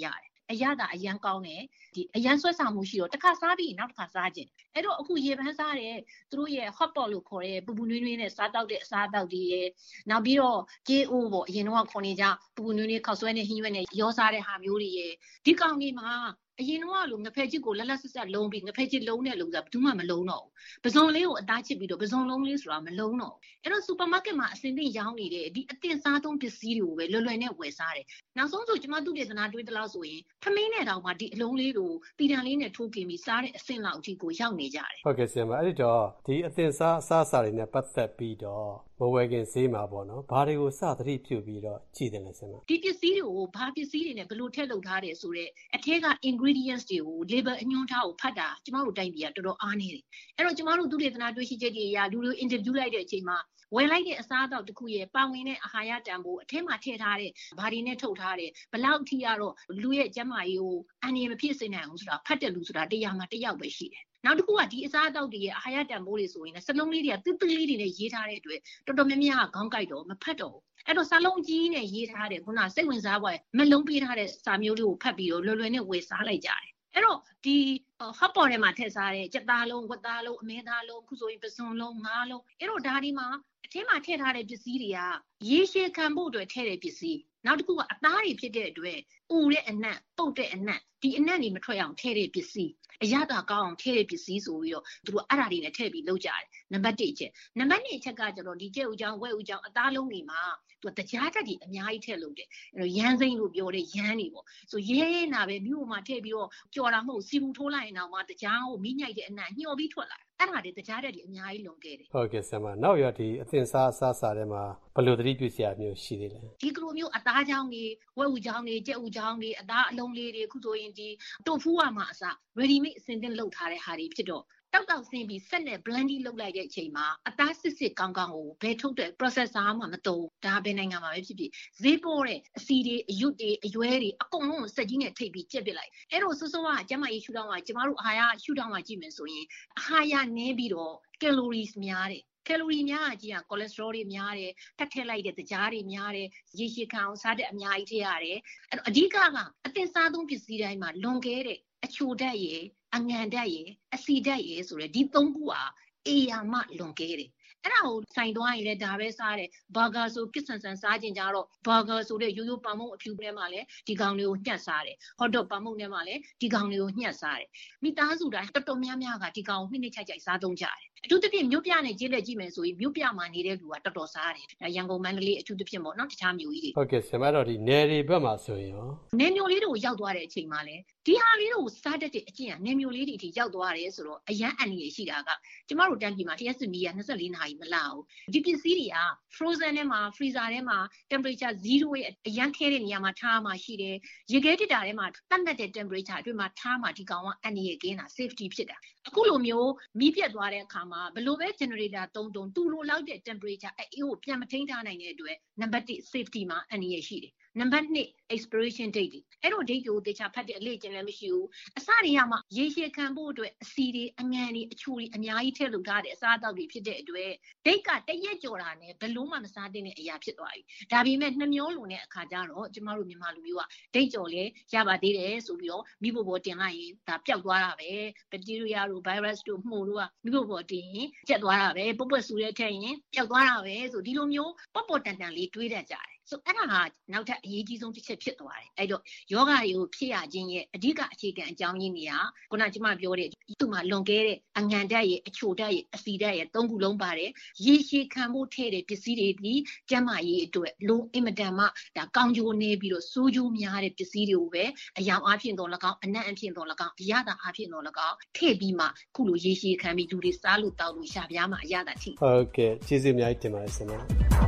အရသာအရန်ကောင်းတယ်ဒီအရန်ဆွဲဆောင်မှုရှိတော့တစ်ခါစားပြီးနောက်တစ်ခါစားခြင်းအဲ့တော့အခုရေပန်းစားတဲ့သူတို့ရဲ့ hot pot လို့ခေါ်တဲ့ပူပူနွေးနွေးနဲ့စားတောက်တဲ့အစားအသောက်တွေရဲ့နောက်ပြီးတော့ KO ပေါ့အရင်တော့ခေါ်နေကြပူပူနွေးနွေးခောက်ဆွဲနဲ့ဟင်းရွက်နဲ့ရောစားတဲ့ဟာမျိုးတွေရဲ့ဒီကောင်ကြီးမှာအရင်တော့လို့ငဖက်ချစ်ကိုလက်လက်ဆက်ဆက်လုံးပြီးငဖက်ချစ်လုံးနဲ့လုံးစားဘယ်သူမှမလုံးတော့ဘူးပစုံလေးကိုအသားချစ်ပြီးတော့ပစုံလုံးလေးဆိုတာမလုံးတော့အဲ့တော့စူပါမားကတ်မှာအစင်တင်ရောင်းနေတဲ့ဒီအတင်စားသုံးပစ္စည်းတွေကိုပဲလွယ်လွယ်နဲ့ဝယ်စားတယ်နောက်ဆုံးဆိုကျမတို့ဒေသနာတွေးတလောက်ဆိုရင်ထမင်းနဲ့တောင်မှဒီအလုံးလေးကိုတီတန်လေးနဲ့ထိုးกินပြီးစားတဲ့အဆင့်လောက်အထိကိုရောက်နေကြတယ်ဟုတ်ကဲ့ဆရာမအဲ့ဒီတော့ဒီအတင်စားအစားအစာတွေနဲ့ပတ်သက်ပြီးတော့မဝယ်ခင်ဈေးမှာပေါ့နော်ဘာတွေကိုစသတိပြုပြီးတော့ကြည့်တယ်လဲဆရာမဒီပစ္စည်းတွေကိုဘာပစ္စည်းတွေနဲ့ဘယ်လိုထည့်လုပ်ထားတယ်ဆိုတော့အထက်က ingredients တွေကို label အညွှန်းထားကိုဖတ်တာကျမတို့တိုင်းပြည်ကတော်တော်အားနေတယ်အဲ့တော့ကျမတို့သူဒေသနာတွေ့ရှိချက်တွေအရလူတွေ interview လိုက်တဲ့အချိန်မှာဝယ်လိုက်တဲ့အစားအသောက်တစ်ခုရဲ့ပါဝင်တဲ့အာဟာရတန်ဖိုးအထက်မှာထည့်ထားတဲ့ဘာတွေနဲ့ထုတ်ထားတယ်ဘလောက်ထိကတော့လူရဲ့ကျန်းမာရေးကိုအန္တရာယ်မဖြစ်စေနိုင်အောင်ဆိုတာဖတ်တဲ့လူဆိုတာတရားမှာတစ်ယောက်ပဲရှိတယ်နောက်တစ်ခုကဒီအစားအသောက်တွေရဲ့အာဟာရတန်ဖိုးတွေဆိုရင်စလုံးလေးတွေကတိတိလေးတွေနဲ့ရေးထားတဲ့အတွက်တော်တော်များများကခေါင်းကိုက်တော့မဖတ်တော့ဘူးအဲ့တော့စာလုံးကြီးနဲ့ရေးထားတဲ့ခုနစိတ်ဝင်စားပွဲမလုံးပေးထားတဲ့စာမျိုးလေးကိုဖတ်ပြီးတော့လွယ်လွယ်နဲ့ဝယ်စားလိုက်ကြတယ်အဲ့တော့ဒီ hot pot ထဲမှာထည့်စားတဲ့ကြက်သားလုံးဝက်သားလုံးအမဲသားလုံးခုဆိုရင်ပစုံလုံးငါးလုံးအဲ့တော့ဒါဒီမှာအထင်းမှာထည့်ထားတဲ့ပစ္စည်းတွေကရေရှည်ခံဖို့အတွက်ထည့်တဲ့ပစ္စည်းနောက်တစ်ခုကအသားတွေဖြစ်တဲ့အတွက်ဥတဲ့အနံ့ပုတ်တဲ့အနံ့ဒီအနံ့တွေမထွက်အောင်ထည့်တဲ့ပစ္စည်းအရသာကောင်းအောင်ထည့်တဲ့ပစ္စည်းဆိုပြီးတော့သူတို့အဲ့ဒါတွေနဲ့ထည့်ပြီးလုပ်ကြတယ်နံပါတ်1ချက်နံပါတ်2ချက်ကကျတော့ဒီကြက်ဥချောင်းဝက်ဥချောင်းအသားလုံးတွေမှာသူကတရားတက်ကြီးအများကြီးထည့်လုပ်တယ်အဲ့တော့ရမ်းစိမ့်လို့ပြောတဲ့ရမ်းတွေပေါ့ဆိုရဲရဲနာပဲမြို့မှာထည့်ပြီးတော့ကြော်တာမဟုတ်စီဘူးထိုးလိုက်ရင်တော့မှတရားကိုမိညိုက်တဲ့အနံ့ညှော်ပြီးထွက်လာအဲ့ဒါတွေတရားတက်ကြီးအများကြီးလွန်ခဲ့တယ်ဟုတ်ကဲ့ဆရာမနောက်ရဒီအသင်စားအစားစာထဲမှာဘယ်လိုသတိပြုစရာမျိုးရှိသေးလဲဒီကလိုမျိုးအသားချောင်းတွေဝက်ဥချောင်းတွေကြက်ဥချောင်းတွေအသားအလုံးလေးတွေခုဆိုရင်ဒီတိုဖူးကမှအစား ready made အစင်သင့်လုပ်ထားတဲ့ဟာတွေဖြစ်တော့တောက်ဆင်းပြီးဆက်နဲ့ blending လုပ်လိုက်တဲ့အချိန်မှာအသားစစ်ကောင်းကောင်းကိုဘယ်ထုတ်တဲ့ processor မှမတုံးဒါဘယ်နိုင်ငံမှာပဲဖြစ်ဖြစ်ဈေးပေါ်တဲ့အစီတွေအရွတ်တွေအရွဲတွေအကုန်လုံးစက်ကြီးနဲ့ထိပ်ပြီးကျက်ပစ်လိုက်အဲ့တော့စိုးစိုးကကျမကြီးရှူတောင်းကကျမတို့အာဟာရရှူတောင်းကကြည့်မယ်ဆိုရင်အာဟာရနည်းပြီးတော့ calories များတယ်ကယ်လိုရီများအကြီးကကိုလက်စထရောတွေများတယ်တက်ထည့်လိုက်တဲ့ကြားတွေများတယ်ရေရှည်ခံအောင်စားတဲ့အများကြီးထည့်ရတယ်အဲ့တော့အဓိကအသင်စားသုံးပစ္စည်းတိုင်းမှာလွန်ခဲ့တဲ့အချိုဓာတ်ရည်အငံဓာတ်ရည်အဆီဓာတ်ရည်ဆိုတဲ့ဒီသုံးခုဟာအေယာမလွန်ခဲ့တယ်အဲ့ဒါကိုဆိုင်သွားရင်လည်းဒါပဲစားတယ်ဘာဂါဆိုကစ်ဆန်ဆန်စားခြင်းကြတော့ဘာဂါဆိုတဲ့ရိုးရိုးပမုံအဖြူထဲမှာလည်းဒီကောင်တွေကိုညှက်စားတယ်ဟော့ဒေါ့ပမုံထဲမှာလည်းဒီကောင်တွေကိုညှက်စားတယ်မိသားစုတိုင်းတော်တော်များများကဒီကောင်ကိုနှစ်ချိုက်စားသုံးကြတယ်အထူးသဖြင့်မြို့ပြနဲ့ကျေးလက်ကြည့်မယ်ဆိုရင်မြို့ပြမှာနေတဲ့လူကတော်တော်စားတယ်ရန်ကုန်မန္တလေးအထူးသဖြင့်ပေါ့နော်တခြားမြို့ကြီးတွေဟုတ်ကဲ့ဆရာမတော်ဒီနယ်တွေဘက်မှာဆိုရင်ရောနယ်မြို့လေးတွေကိုရောက်သွားတဲ့အချိန်မှာလည်းဒီဟာလေးတွေကိုစားတတ်တဲ့အကျင့်ကနယ်မြို့လေးတွေအထိရောက်သွားတယ်ဆိုတော့အရန်အန်ရရှိတာကကျမတို့တန်းပြည်မှာလျှက်စစ်မီးက24နာရီမလာဘူးဒီပစ္စည်းတွေက frozen ထဲမှာ freezer ထဲမှာ temperature 0ရဲ့အရန်ခဲတဲ့နေရာမှာထားမှရှိတယ်ရေခဲတစ်တာထဲမှာတတ်မှတ်တဲ့ temperature အတွင်းမှာထားမှဒီကောင်ကအန်ရကင်းတာ safety ဖြစ်တာအခုလိုမျိုးမီးပြတ်သွားတဲ့အခါမှာဘလို့ပဲ generator တုံးသူ့လိုလောက်တဲ့ temperature အေးကိုပြန်မထိန်းထားနိုင်တဲ့အတွက် number 1 safety မှာအန်ရရှိတယ်နံပါတ်2 expiration date အဲ့တော့ date ကိုသေချာဖတ်တဲ့အလေ့ကျင့်လည်းမရှိဘူးအစတွေကမှရေရှည်ခံဖို့အတွက်အစီတွေအငံတွေအချိုတွေအများကြီးထည့်လုပ်ထားတဲ့အစားအသောက်တွေဖြစ်တဲ့အတွက် date ကတရက်ကျော်တာနဲ့ဘလို့မှမစားတဲ့အရာဖြစ်သွားပြီဒါပေမဲ့နှမျောလွန်တဲ့အခါကျတော့ကျမတို့မြန်မာလူမျိုးက date ကျော်လဲရပါသေးတယ်ဆိုပြီးတော့မိဖို့ပေါ်တင်လိုက်ရင်ဒါပျောက်သွားတာပဲ bacteria တို့ virus တို့မှုတို့ကမိဖို့ပေါ်တင်ရင်ကျက်သွားတာပဲပုတ်ပွက်ဆူတဲ့ထက်ရင်ပျောက်သွားတာပဲဆိုဒီလိုမျိုးပေါ်တန်တန်လေးတွေးတတ်ကြတယ်ဆိုအဲ့ဒါဟာနောက်ထပ်အရေးကြီးဆုံးတစ်ချက်ဖြစ်သွားတယ်အဲ့တော့ယောဂတွေကိုဖြစ်ရခြင်းရဲ့အဓိကအခြေခံအကြောင်းရင်းတွေကခုနကကျွန်မပြောတဲ့သူ့မှာလွန်ခဲ့တဲ့အငံဓာတ်ရဲ့အချိုဓာတ်ရဲ့အဆီဓာတ်ရဲ့သုံးခုလုံးပါတယ်ရေရှည်ခံဖို့ထည့်တဲ့ပစ္စည်းတွေဒီကျန်းမာရေးအတွက်လုံးအင်မတန်မှဒါကောင်းကျိုးနေပြီးတော့ဆိုးကျိုးများတဲ့ပစ္စည်းတွေကိုပဲအယောင်အဖြစ်တော့၎င်းအနံ့အဖြစ်တော့၎င်းအရသာအဖြစ်တော့၎င်းထည့်ပြီးမှခုလိုရေရှည်ခံပြီးလူတွေစားလို့တောက်လို့ရှာပြားမှအရသာထိဟုတ်ကဲ့ကျေးဇူးအများကြီးတင်ပါတယ်ဆရာ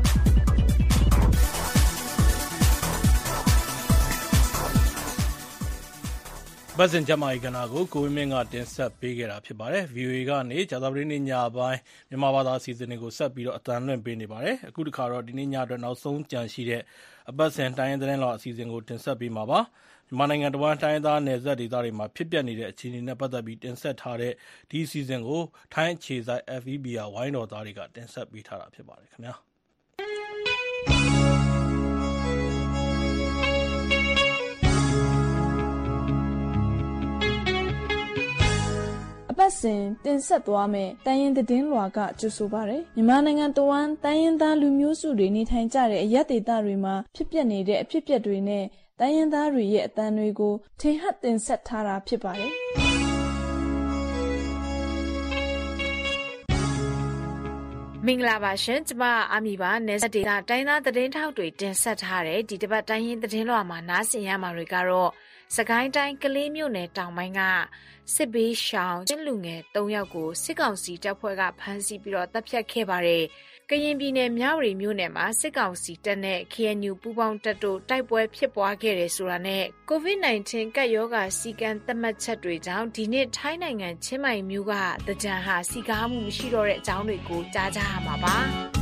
ပတ်စင်ကျမကြီးကဏ္ဍကိုကိုဝင်းမင်းကတင်ဆက်ပေးခဲ့တာဖြစ်ပါတယ်။ VOA ကနေကြာသပတေးနေ့ညပိုင်းမြန်မာဘာသာအစီအစဉ်တွေကိုဆက်ပြီးတော့အသံလွှင့်ပေးနေပါတယ်။အခုတစ်ခါတော့ဒီနေ့ညအတွက်နောက်ဆုံးကြံရှိတဲ့အပတ်စဉ်တိုင်းရင်းသတင်းလောက်အစီအစဉ်ကိုတင်ဆက်ပေးမှာပါ။မြန်မာနိုင်ငံတဝန်းတိုင်းသားနယ်စပ်ဒေသတွေမှာဖြစ်ပျက်နေတဲ့အခြေအနေနဲ့ပတ်သက်ပြီးတင်ဆက်ထားတဲ့ဒီအစီအစဉ်ကိုထိုင်းအခြေစိုက် FEB ဝိုင်းတော်သားတွေကတင်ဆက်ပေးထားတာဖြစ်ပါတယ်ခင်ဗျာ။ပတ်စဉ်တင်ဆက်သွားမယ်တိုင်းရင်းသတင်းလွှာကကြိုဆိုပါရယ်မြန်မာနိုင်ငံတဝန်းတိုင်းရင်းသားလူမျိုးစုတွေနေထိုင်ကြတဲ့အရပ်ဒေသတွေမှာဖြစ်ပျက်နေတဲ့အဖြစ်အပျက်တွေနဲ့တိုင်းရင်းသားတွေရဲ့အသံတွေကိုထင်ဟပ်တင်ဆက်ထားတာဖြစ်ပါတယ်မင်္ဂလာပါရှင်ကျမအာမီပါနယ်စပ်ဒေသတိုင်းသားသတင်းထောက်တွေတင်ဆက်ထားတဲ့ဒီတစ်ပတ်တိုင်းရင်းသတင်းလွှာမှာနားဆင်ရမှာတွေကတော့စကိုင်းတိုင်းကလေးမြို့နယ်တောင်ပိုင်းကစစ်ဘေးရှောင်ချင်းလူငယ်3ယောက်ကိုစစ်ကောင်စီတပ်ဖွဲ့ကဖမ်းဆီးပြီးတော့တပ်ဖြတ်ခဲ့ပါတယ်ကရင်ပြည်နယ်မြဝတီမြို့နယ်မှာစစ်ကောင်စီတပ်နဲ့ KNU ပူးပေါင်းတပ်တို့တိုက်ပွဲဖြစ်ပွားခဲ့တယ်ဆိုတာနဲ့ COVID-19 ကပ်ရောဂါစီကံသတ်မှတ်ချက်တွေကြောင့်ဒီနေ့ထိုင်းနိုင်ငံချင်းမိုင်မြို့ကတကြံဟာစီကားမှုမရှိတော့တဲ့အကြောင်းတွေကိုကြားကြရမှာပါ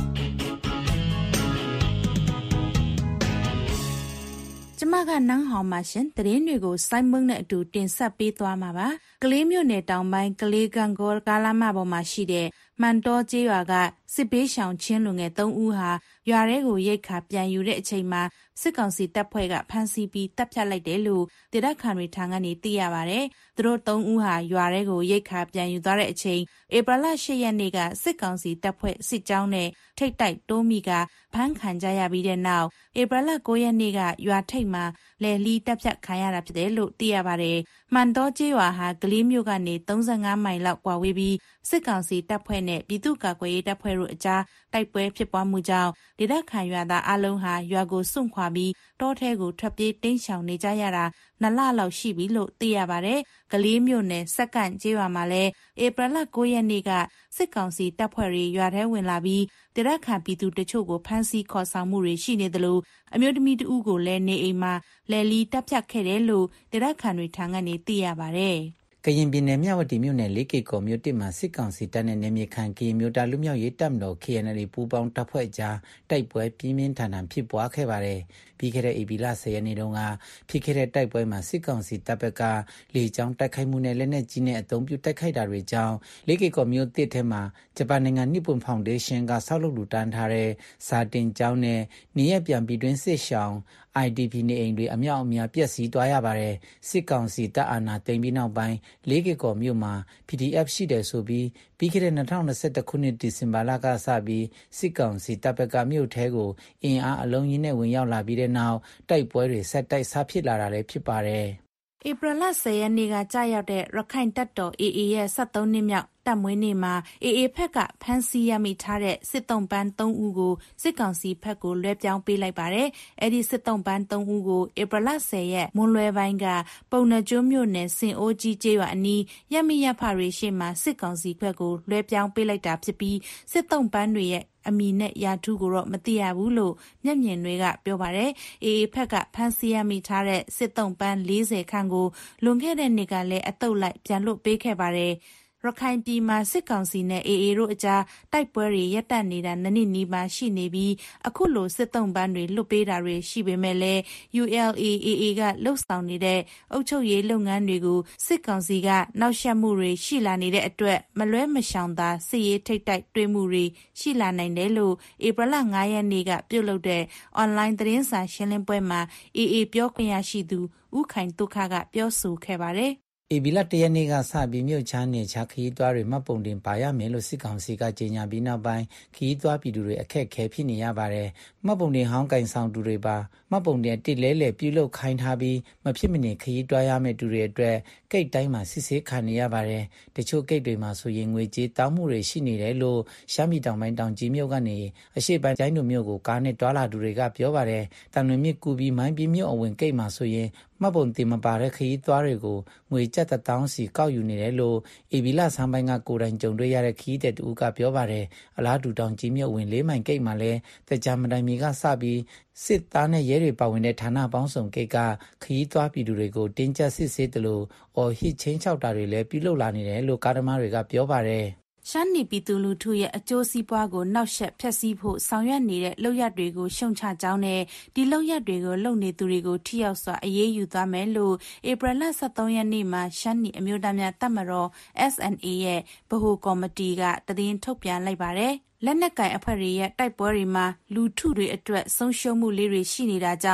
ကျမကနန်းဟောင်မှာရှင်သတင်းတွေကိုစိုင်းမုံနဲ့အတူတင်ဆက်ပေးသွားမှာပါကလေးမြို့နယ်တောင်ပိုင်းကလေးကန်ကောကားလမ်းမပေါ်မှာရှိတဲ့မှန်တော်ကျေးရွာကစစ်ဘေးရှောင်ချင်းလူငယ်3ဦးဟာရွာထဲကိုရိတ်ခါပြန်ယူတဲ့အချိန်မှာစစ်ကောင်စီတပ်ဖွဲ့ကဖမ်းဆီးပြီးတပ်ဖြတ်လိုက်တယ်လို့ဒေသခံတွေထံကနေသိရပါတယ်။သူတို့3ဦးဟာရွာထဲကိုရိတ်ခါပြန်ယူသွားတဲ့အချိန်ဧပြီလ10ရက်နေ့ကစစ်ကောင်စီတပ်ဖွဲ့စစ်ကြောင်းနဲ့ထိတ်တိုက်တိုးမိကဖမ်းခံကြရပြီးတဲ့နောက်ဧပြီလ9ရက်နေ့ကရွာထိပ်မှာလယ်လီတပ်ဖြတ်ခံရတာဖြစ်တယ်လို့သိရပါတယ်။မှန်တော်ကျေးရွာဟာကလေးမြို့ကနေ35မိုင်လောက်ကွာဝေးပြီးစစ်ကောင်စီတပ်ဖွဲ့နဲ့ပြည်သူ့ကာကွယ်ရေးတပ်ဖွဲ့တို့အကြားတိုက်ပွဲဖြစ်ပွားမှုကြောင့်ဒေသခံရွာသားအလုံးဟာရွာကိုစွန့်ခွာပြီးတောထဲကိုထွက်ပြေးတိမ်းရှောင်နေကြရတာ2လလောက်ရှိပြီလို့သိရပါတယ်။ကလေးမြို့နယ်စက္ကန့်ကျေးရွာမှာလည်းဧပြီလ9ရက်နေ့ကစစ်ကောင်စီတပ်ဖွဲ့တွေရွာထဲဝင်လာပြီးဒေသခံပြည်သူတချို့ကိုဖမ်းဆီးခေါ်ဆောင်မှုတွေရှိနေသလိုအမျိုးသမီးတဦးကိုလည်းနေအိမ်မှာလယ်လီတပ်ဖြတ်ခဲ့တယ်လို့ဒေသခံတွေထံကနေသိရပါတယ်။ကရင်ပြည်နယ်မြဝတီမြို့နယ်လေးကေကော်မြို့တစ်မှာစစ်ကောင်စီတပ်နဲ့နယ်မြေခံကရင်မျိုးသားလူမျိုးရေးတပ်မတော် KNL ပူးပေါင်းတပ်ဖွဲ့ကြားတိုက်ပွဲပြင်းပြင်းထန်ထန်ဖြစ်ပွားခဲ့ပါတယ်။ပြီးခဲ့တဲ့ဧပြီလ10ရက်နေ့တုန်းကဖြစ်ခဲ့တဲ့တိုက်ပွဲမှာစစ်ကောင်စီတပ်ဘက်ကလေကြောင်းတိုက်ခိုက်မှုနဲ့လက်နက်ကြီးနဲ့အသုံးပြုတိုက်ခိုက်တာတွေကြောင့်လေးကေကော်မြို့တစ်ထဲမှာဂျပန်နိုင်ငံနိပွန်ဖောင်ဒေးရှင်းကဆောက်လုပ်လူတန်းထားတဲ့စာတင်ကျောင်းနဲ့နေရပြန်ပြည်တွင်းစစ်ရှောင်းIDP နေအိမ်တွေအမြောက်အများပျက်စီးသွားရပါတယ်စစ်ကောင်စီတပ်အာဏာသိမ်းပြီးနောက်ပိုင်းလေးကေကော်မြို့မှာ PDF ရှိတယ်ဆိုပြီးပြီးခဲ့တဲ့2021ခုနှစ်ဒီဇင်ဘာလကစပြီးစစ်ကောင်စီတပ်ဘက်ကမြို့ထဲကိုအင်အားအလုံးကြီးနဲ့ဝင်ရောက်လာပြီးတဲ့နောက်တိုက်ပွဲတွေဆက်တိုက်ဆဖြစ်လာတာလည်းဖြစ်ပါတယ်ဧပြီလ10ရက်နေ့ကကြာရောက်တဲ့ရခိုင်တပ်တော် AA ရဲ့73နှစ်မြောက်တပ်မွေးနေ့မှာ AA ဖက်ကဖမ်းဆီးရမိထားတဲ့စစ်တုံးပန်း3ဦးကိုစစ်ကောင်စီဖက်ကိုလွှဲပြောင်းပေးလိုက်ပါတယ်။အဲဒီစစ်တုံးပန်း3ဦးကိုဧပြီလ10ရက်မွန်းလွဲပိုင်းကပုံနှကျွန်းမြို့နယ်စင်အိုးကြီးကျေးရွာအနီးရပ်မိရပ်ဖတွေရှေ့မှာစစ်ကောင်စီဖက်ကိုလွှဲပြောင်းပေးလိုက်တာဖြစ်ပြီးစစ်တုံးပန်းတွေရဲ့အမီနဲ့ရာထူးကိုတော့မသိရဘူးလို့မျက်မြင်တွေကပြောပါတယ်။ AA ဖက်ကဖမ်းဆီးရမိထားတဲ့စစ်တုံးပန်း40ခန့်ကိုလွန်ခဲ့တဲ့နှစ်ကလည်းအတုပ်လိုက်ပြန်လွတ်ပေးခဲ့ပါတယ်။ရခိုင်ပြည်မှာစစ်ကောင်စီနဲ့ AA တို့အကြားတိုက်ပွဲတွေရပ်တန့်နေတာနှစ်နှစ်နီးပါးရှိနေပြီးအခုလိုစစ်တုံးပန်းတွေလွတ်ပေးတာတွေရှိပေမဲ့လည်း ULA/AA ကလှုပ်ဆောင်နေတဲ့အုပ်ချုပ်ရေးလုပ်ငန်းတွေကိုစစ်ကောင်စီကနောက်ဆက်မှုတွေရှိလာနေတဲ့အတွက်မလွဲမရှောင်သာစစ်ရေးထိပ်တိုက်တွေ့မှုတွေရှိလာနိုင်တယ်လို့ဧပြီလ9ရက်နေ့ကပြုလုပ်တဲ့အွန်လိုင်းသတင်းစာရှင်းလင်းပွဲမှာ AA ပြောခွင့်ရရှိသူဦးခိုင်တုခကပြောဆိုခဲ့ပါတယ်ဧပြီလ1ရက်နေ့ကစပြီးမြို့ချားနယ်ချားခရီးသွားတွေမှတ်ပုံတင်ပါရမယ်လို့စစ်ကောင်စီကကြေညာပြီးနောက်ပိုင်းခရီးသွားပြည်သူတွေအခက်အခဲဖြစ်နေရပါတယ်။မှတ်ပုံတင်ဟောင်းကင်ဆောင်သူတွေပါမှတ်ပုံတင်တစ်လဲလဲပြုလုပ်ခိုင်းထားပြီးမဖြစ်မနေခရီးသွားရမယ့်သူတွေအတွက်ဂိတ်တိုင်းမှာစစ်ဆေးခံနေရပါတယ်။တချို့ဂိတ်တွေမှာဆိုရင်ငွေကြေးတောင်းမှုတွေရှိနေတယ်လို့ရှမ်းပြည်တောင်ပိုင်းတောင်ကြီးမြို့ကနေအရှေ့ပိုင်းကျိုင်းတို့မြို့ကိုကားနဲ့တွာလာသူတွေကပြောပါတယ်။တန်လွင်မြစ်ကူပြီးမိုင်းပြမြို့အဝင်ဂိတ်မှာဆိုရင်မှတ်ပုံတင်မပါတဲ့ခရီးသွားတွေကိုငွေကျပ်1000စီကောက်ယူနေတယ်လို့အေဘီလာဆန်းပိုင်းကကိုယ်တိုင်ကြုံတွေ့ရတဲ့ခရီးတဲ့တူကပြောပါတယ်အလားတူတောင်ကြီးမြို့ဝင်4မိုင်ဂိတ်မှာလည်းတကြမတိုင်မီကစပြီးစစ်သားနဲ့ရဲတွေပါဝင်တဲ့ဌာနပေါင်းစုံဂိတ်ကခရီးသွားပြည်သူတွေကိုတင်းကျပ်စစ်ဆေးတယ်လို့အော်ဟစ်ချင်းချောက်တာတွေလည်းပြုလုပ်လာနေတယ်လို့ကားသမားတွေကပြောပါတယ်ရှမ်းနီပြည်သူလူထုရဲ့အကျိုးစီးပွားကိုနောက်ဆက်ဖျက်ဆီးဖို့ဆောင်ရွက်နေတဲ့လုပ်ရပ်တွေကိုရှုံချကြောင်းနဲ့ဒီလုပ်ရပ်တွေကိုလုပ်နေသူတွေကိုထိရောက်စွာအရေးယူသွားမယ်လို့ဧပြီလ23ရက်နေ့မှာရှမ်းနီအမျိုးသားများတပ်မတော် SNA ရဲ့ဗဟိုကော်မတီကသတင်းထုတ်ပြန်လိုက်ပါတယ်လက်နက်ကင်အဖွဲ့တွေရဲ့တိုက်ပွဲတွေမှာလူထုတွေအတွက်ဆုံးရှုံးမှုလေးတွေရှိနေတာကြောင့်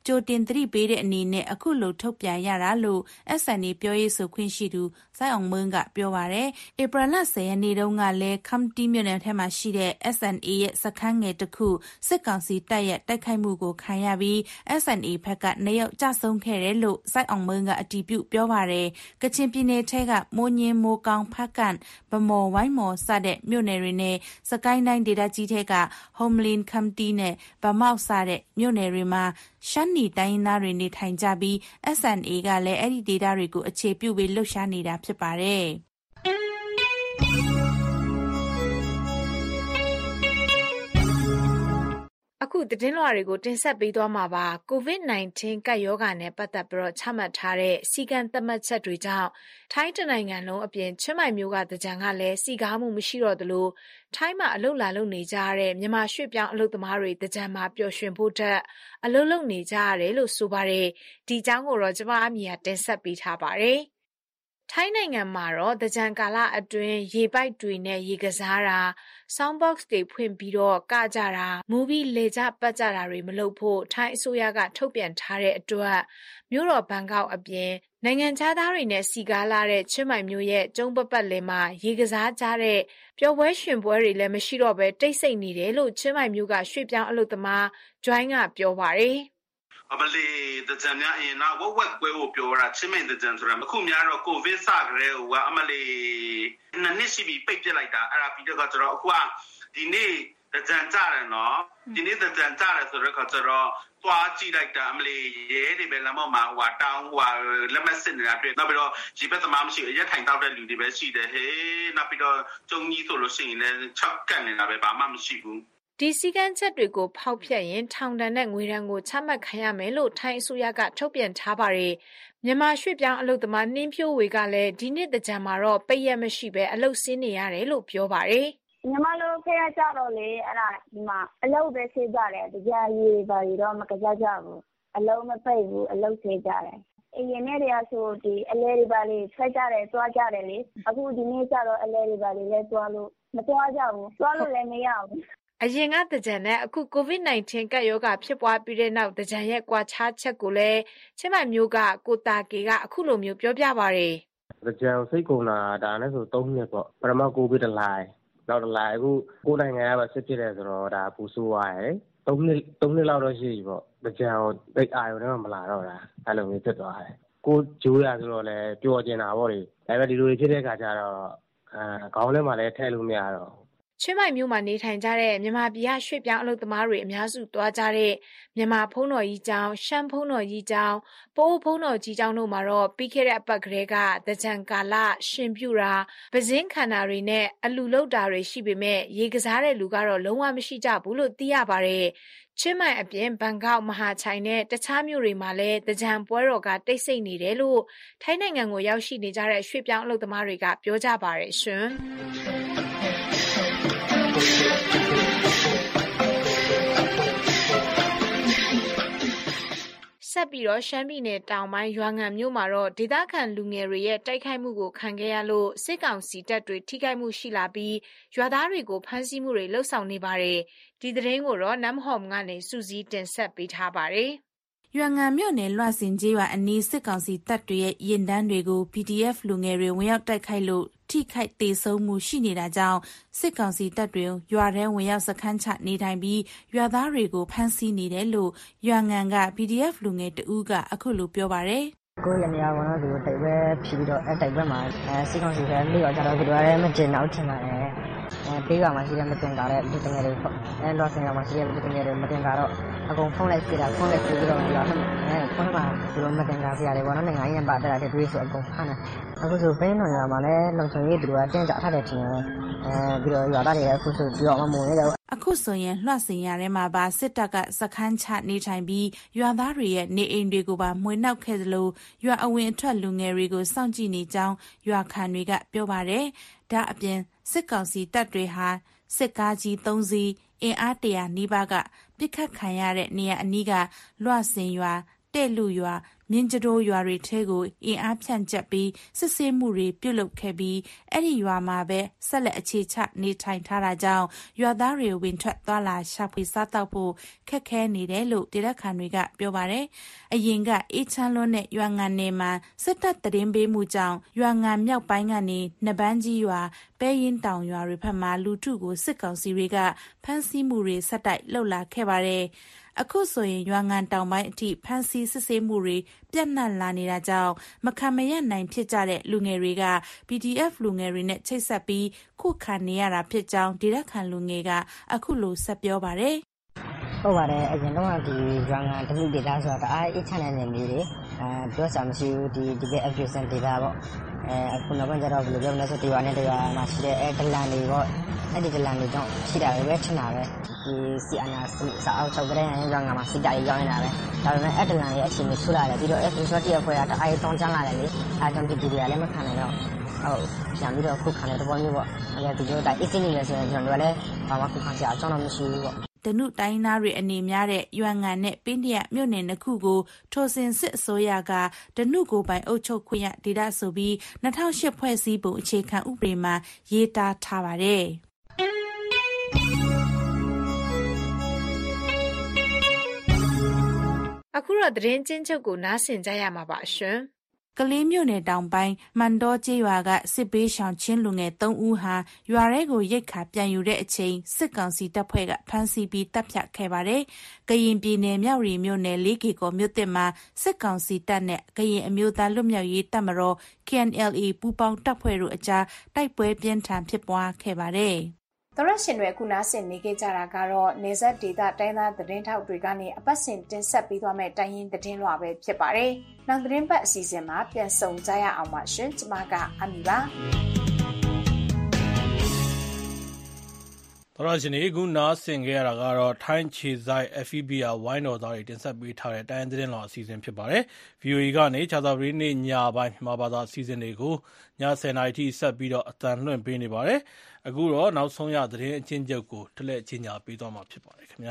ကြိုတင်သတိပေးတဲ့အနေနဲ့အခုလိုထုတ်ပြန်ရတာလို့ SNA ပြောရေးဆိုခွင့်ရှိသူစိုင်းအောင်မင်းကပြောပါတယ်။ဧပြီလ 10 ရက်နေ့တုန်းကလည်းခမ်တီမြို့နယ်ထဲမှာရှိတဲ့ SNA ရဲ့စခန်းငယ်တစ်ခုစစ်ကောင်စီတပ်ရဲ့တိုက်ခိုက်မှုကိုခံရပြီး SNA ဘက်က2 ယောက်ကြဆုံးခဲ့တယ်လို့စိုင်းအောင်မင်းကအတည်ပြုပြောပါတယ်။ကချင်ပြည်နယ်ထဲကမိုးညင်းမိုးကောင်းဖက်ကန်ဗမော်ဝိုင်းမော်စတဲ့မြို့နယ်တွေနဲ့စကိုင်းတိုင်းဒေသကြီးထဲကဟုံမလင်းခမ်တီနဲ့ဗမောက်စတဲ့မြို့နယ်တွေမှာရှမ်းနီတိုင်းသားတွေနေထိုင်ကြပြီး SNA ကလည်းအဲ့ဒီဒေသတွေကိုအခြေပြုပြီးလှုပ်ရှားနေတာဖြစ်ပါတယ်။အခုသတင်းလွှာတွေကိုတင်ဆက်ပေးသွားမှာပါ COVID-19 ကပ်ရောဂါနဲ့ပတ်သက်ပြီးချမှတ်ထားတဲ့စီကံသတ်မှတ်ချက်တွေကြောင့်ထိုင်းနိုင်ငံလုံးအပြင်ချင်းမိုင်မြို့ကသကြံကလည်းစီကားမှုမရှိတော့သလိုထိုင်းမှာအလုပ်လာလုပ်နေကြတဲ့မြန်မာရွှေ့ပြောင်းအလုပ်သမားတွေသကြံမှာပျော်ရွှင်ဖို့တက်အလုပ်လုပ်နေကြရတယ်လို့ဆိုပါတယ်ဒီအကြောင်းကိုတော့ကျွန်မအမီကတင်ဆက်ပေးထားပါတယ်ထိုင်းနိုင်ငံမှာတော့သကြံကာလအတွင်းရေပိုက်တွေနဲ့ရေကစားတာ sound box တွေဖွင့်ပြီးတော့ကကြတာမူဗီလေကြပတ်ကြတာတွေမလုပ်ဖို့ထိုင်းအစိုးရကထုတ်ပြန်ထားတဲ့အတွက်မြို့တော်ဘန်ကောက်အပြင်နိုင်ငံခြားသားတွေနဲ့စီကားလာတဲ့ချင်းမိုင်မြို့ရဲ့ကျုံပပတ်လည်မှာရေကစားကြတဲ့ပျော်ပွဲရွှင်ပွဲတွေလည်းမရှိတော့ဘဲတိတ်ဆိတ်နေတယ်လို့ချင်းမိုင်မြို့ကရွှေ့ပြောင်းအလုပ်သမား Join ကပြောပါတယ်အမလီတကြံများအရင်တော့ဝက်ကွဲကိုပြောတာချင်းမင်းတကြံဆိုတာအခုများတော့ကိုဗစ်စကြတဲ့ဟိုကအမလီနှစ်ရှိပြီးပိတ်ပြလိုက်တာအဲ့ဒါပြီးတော့ကျွန်တော်အခုကဒီနေ့တကြံကြတယ်နော်ဒီနေ့တကြံကြတယ်ဆိုတော့ကျွန်တော်သွားကြည့်လိုက်တာအမလီရဲတွေပဲလမ်းပေါ်မှာဟိုတောင်းဟိုလက်မစစ်နေတာတွေ့နောက်ပြီးတော့ဒီဘက်သမားမရှိအရက်ထိုင်တောက်တဲ့လူတွေပဲရှိတယ်ဟေးနောက်ပြီးတော့ကျုံကြီးဆိုလို့ရှိရင်လည်း6ကတ်နေတာပဲဘာမှမရှိဘူးဒီစည်းကမ်းချက်တွေကိုဖောက်ဖျက်ရင်ထောင်ဒဏ်နဲ့ငွေဒဏ်ကိုချမှတ်ခံရမယ်လို့ထိုင်းအစိုးရကထုတ်ပြန်ထားပါတယ်။မြန်မာရွှေ့ပြောင်းအလုပ်သမားနှင်းဖြိုးဝေကလည်းဒီနှစ်တကြံမှာတော့ပိတ်ရက်မရှိပဲအလုပ်ဆင်းနေရတယ်လို့ပြောပါတယ်။ညီမတို့ခရကြတော့လေအဲ့ဒါဒီမှာအလုပ်ပဲဆေးကြတယ်။တကြရေပါရီတော့မကစားကြဘူး။အလုပ်မပိတ်ဘူးအလုပ်ဆေးကြတယ်။အရင်နေ့တည်းကဆိုဒီအလဲတွေပါလေထွက်ကြတယ်သွားကြတယ်လေ။အခုဒီနေ့ကျတော့အလဲတွေပါလေလဲသွားလို့မသွားကြဘူး။သွားလို့လည်းမရဘူး။အရင်ကတကြံနဲ့အခု COVID-19 ကပ်ရောဂါဖြစ်ပွားပြီးတဲ့နောက်တကြံရဲ့ကွာခြားချက်ကိုလည်းချင်းမိုင်မျိုးကကိုတာကေကအခုလိုမျိုးပြောပြပါရယ်တကြံစိတ်ကုန်တာဒါနဲ့ဆို3နှစ်ပေါ့ပထမကိုဗစ်တလိုက်နောက်တလိုက်အခုကိုယ်နိုင်ငံကပဲစစ်ဖြစ်တယ်ဆိုတော့ဒါပူဆိုးသွားတယ်3နှစ်လောက်တော့ရှိပြီပေါ့တကြံကိုတိတ်အာရုံနဲ့မလာတော့တာအဲ့လိုမျိုးဖြစ်သွားတယ်ကိုဂျိုးရဆိုတော့လည်းပျော်ကျင်တာပေါ့လေဒါပေမဲ့ဒီလိုဖြစ်တဲ့ခါကျတော့ခေါင်းထဲမှာလည်းထည့်လို့မရတော့ချင်းမိုင်မြို့မှာနေထိုင်ကြတဲ့မြန်မာပြည်ကရွှေ့ပြောင်းအလုပ်သမားတွေအများစုသွားကြတဲ့မြန်မာဖုံးတော်ကြီးကျောင်းရှမ်းဖုံးတော်ကြီးကျောင်းပိုးဖုံးတော်ကြီးကျောင်းတို့မှာတော့ပြီးခဲ့တဲ့အပတ်ကလေးကတကြံကာလရှင်ပြူတာပဇင်းခန္ဓာတွေနဲ့အလူလုတ်တာတွေရှိပေမဲ့ရေကစားတဲ့လူကတော့လုံးဝမရှိကြဘူးလို့သိရပါတယ်ချင်းမိုင်အပြင်ဘန်ကောက်မဟာချိုင်နဲ့တခြားမြို့တွေမှာလည်းတကြံပွဲတော်ကတိတ်ဆိတ်နေတယ်လို့ထိုင်းနိုင်ငံကိုရောက်ရှိနေကြတဲ့ရွှေ့ပြောင်းအလုပ်သမားတွေကပြောကြပါတယ်ရှင်ဆက်ပြီးတော့ရှမ်းပြည်နယ်တောင်ပိုင်းရွာငံမြို့မှာတော့ဒေသခံလူငယ်တွေရဲ့တိုက်ခိုက်မှုကိုခံခဲ့ရလို့စစ်ကောင်စီတပ်တွေထိခိုက်မှုရှိလာပြီးရွာသားတွေကိုဖမ်းဆီးမှုတွေလှုပ်ဆောင်နေပါတယ်ဒီသတင်းကိုတော့နမ်ဟော်မ်ကနေစူးစီးတင်ဆက်ပေးထားပါတယ်ရွာငံမြို့နယ်လွှစင်ကျေးရွာအနီးစစ်ကောင်စီတပ်တွေရဲ့ရင်တန်းတွေကို PDF လူငယ်တွေဝင်ရောက်တိုက်ခိုက်လို့ထိခိုက်ဒေဆုံးမှုရှိနေတာကြောင့်စစ်ကောင်စီတပ်တွေရွာထဲဝင်ရောက်စခန်းချနေထိုင်ပြီးရွာသားတွေကိုဖမ်းဆီးနေတယ်လို့ရွာငံက PDF လူငယ်တဦးကအခုလိုပြောပါတယ်ကိုယ်လည်းမရဘူးနော်သူတိုက်ပွဲဖြစ်ပြီးတော့အဲ့တိုက်ပွဲမှာစစ်ကောင်စီကလေးရောကြတော့သူတို့လည်းမကျင်တော့ထင်ပါတယ်ပေးကမှရှိတယ်မတင်ကြတဲ့လူတငယ်တွေပေါ့လောဆင်ကမှရှိတဲ့လူတငယ်တွေမတင်ကြတော့အကုန်ဖုန်းလိုက်စစ်တာဖုန်းလိုက်စစ်ပြီးတော့လာဖုန်းမှာသူတို့မတင်ကြစရာတွေပေါ့နော်နိုင်ငံရေးပါတက်တာတွေဆိုအကုန်ဖမ်းတယ်အခုဆိုဘိန်းတော်ရမှာလည်းလုံချုံရေးသူတို့ကတင်းကြထားတယ်ထင်တယ်ပြီးတော့ရွာသားတွေအခုဆိုပြီးတော့မမုံနေတော့အခုဆိုရင်လွှတ်စင်ရထဲမှာပါစစ်တပ်ကစခန်းချနေထိုင်ပြီးရွာသားတွေရဲ့နေအိမ်တွေကိုပါမှွေနှောက်ခဲ့သလိုရွာအဝင်အထွက်လူငယ်တွေကိုစောင့်ကြည့်နေကြောင်းရွာခံတွေကပြောပါတယ်ဒါအပြင်စစ်ကောင်စီတပ်တွေဟာစစ်ကားကြီး3စီးအင်အား100နီးပါးကပစ်ခတ်ခံရတဲ့နေရာအနီးကလွှစင်ရွာတဲ့လူရွာမြင်းကြိုးရွာတွေထဲကိုအင်အားဖြန့်ကျက်ပြီးစစ်ဆေးမှုတွေပြုလုပ်ခဲ့ပြီးအဲ့ဒီရွာမှာပဲဆက်လက်အခြေချနေထိုင်ထားတာကြောင့်ရွာသားတွေဝင်ထွက်သွားလာရှာဖွေစားတောက်ဖို့ခက်ခဲနေတယ်လို့ဒေသခံတွေကပြောပါတယ်။အရင်ကအေးချမ်းလွန်းတဲ့ရွာငံနယ်မှာစစ်တပ်သတင်းပေးမှုကြောင့်ရွာငံမြောက်ပိုင်းကနေနဘန်းကြီးရွာပဲရင်တောင်ရွာတွေဘက်မှာလူထုကိုစစ်ကောင်စီတွေကဖမ်းဆီးမှုတွေဆက်တိုက်လှုပ်လာခဲ့ပါတယ်။အခုဆိုရင်ရွာငံတောင်ပိုင်းအထိဖမ်းဆီးစစ်ဆေးမှုတွေပြန့်နှံ့လာနေတာကြောင့်မခံမရပ်နိုင်ဖြစ်ကြတဲ့လူငယ်တွေက PDF လူငယ်တွေနဲ့ချိတ်ဆက်ပြီးခုခံနေရတာဖြစ်ကြောင်းဒေသခံလူငယ်ကအခုလိုဆက်ပြောပါတယ်။ဟုတ်ပါတယ်အရင်တော့ဒီရွာငံတလူဒေတာဆိုတာတအားအေးချမ်းတဲ့နေမျိုးတွေပြောစရာမရှိဘူးဒီက application ဒေတာပေါ့အခုနောက်ပိုင်းကျတော့ဘယ်လိုပြောမလဲဆိုတရားနဲ့တရားမှာရှိတဲ့ဒလန်တွေပေါ့အဲ့ဒီဒလန်တွေကြောင့်ရှိတာပဲထင်တာပဲဒီစီအနာစာအုပ်ချုပ်တဲ့ရွာငံမှာစစ်တပ်ရောက်နေတာပဲဒါပေမဲ့အဲ့ဒလန်ရဲ့အခြေအနေဆူလာတယ်ပြီးတော့ application တရဖွဲ့တာအားတောင်းချလာတယ်လေအားကြောင့်ဒီတွေကလည်းမခံနိုင်တော့ဟုတ်ပြန်ပြီးတော့ခုခံတဲ့သဘောမျိုးပေါ့အဲ့ဒီလိုတိုင်းအစ်စ်နေလဲဆိုရင်ကျွန်တော်တို့လည်းဘာမှခုခံစရာအကြောင်းတော့မရှိဘူးပေါ့ဒနုတိုင်းသားတွေအနေများတဲ့ရွာငံနဲ့ပင်းတရမြို့နယ်နှစ်ခုကိုထိုစဉ်စစ်အစိုးရကဒနုကိုပိုင်အုပ်ချုပ်ခွင့်ရဒေသဆိုပြီး2008ဖွဲ့စည်းပုံအခြေခံဥပဒေမှာရေးသားထားပါတယ်အခုတော့သတင်းချင်းချုပ်ကိုနားဆင်ကြရမှာပါရှင်ကလေးမြို့နယ်တောင်ပိုင်းမန်တော်ကျေးရွာကစစ်ပေးရှောင်ချင်းလူငယ်3ဦးဟာရွာထဲကိုရိတ်ခါပြန်ယူတဲ့အချိန်စစ်ကောင်စီတပ်ဖွဲ့ကဖမ်းဆီးပြီးတပ်ဖြတ်ခဲ့ပါတယ်။ကရင်ပြည်နယ်မြောက်ရီမြို့နယ်၄ကီကောမြို့တစ်မှာစစ်ကောင်စီတပ်နဲ့ကရင်အမျိုးသားလွတ်မြောက်ရေးတပ်မတော် KNLA ပူးပေါင်းတပ်ဖွဲ့တို့အကြားတိုက်ပွဲပြင်းထန်ဖြစ်ပွားခဲ့ပါတယ်။သောရရှင်တွေခုနားဆင်နေကြတာကတော့နေဆက်ဒေတာတိုင်းသားသတင်းထောက်တွေကနေအပတ်စဉ်တင်ဆက်ပေးသွားမယ့်တိုင်းရင်းသတင်းလွှာပဲဖြစ်ပါတယ်။နောက်သတင်းပတ်အစီအစဉ်မှာပြန်ဆုံကြရအောင်ပါရှင်။ကျွန်မကအမီပါ။သောရရှင်တွေခုနားဆင်ကြရတာကတော့ထိုင်းခြေဆိုင် FEBR ဝိုင်းတော်သားတွေတင်ဆက်ပေးထားတဲ့တိုင်းသတင်းလွှာအစီအစဉ်ဖြစ်ပါတယ်။ VOA ကနေခြားသာပရိနေ့ညပိုင်းမြန်မာဘာသာအစီအစဉ်တွေကိုည10:00 နာရီထိဆက်ပြီးတော့အသံလွှင့်ပေးနေပါတယ်။အခုတော့နောက်ဆုံးရသတင်းအချင်းချုပ်ကိုတလက်ချင်းညာပေးသွားမှာဖြစ်ပါတယ်ခင်ဗျာ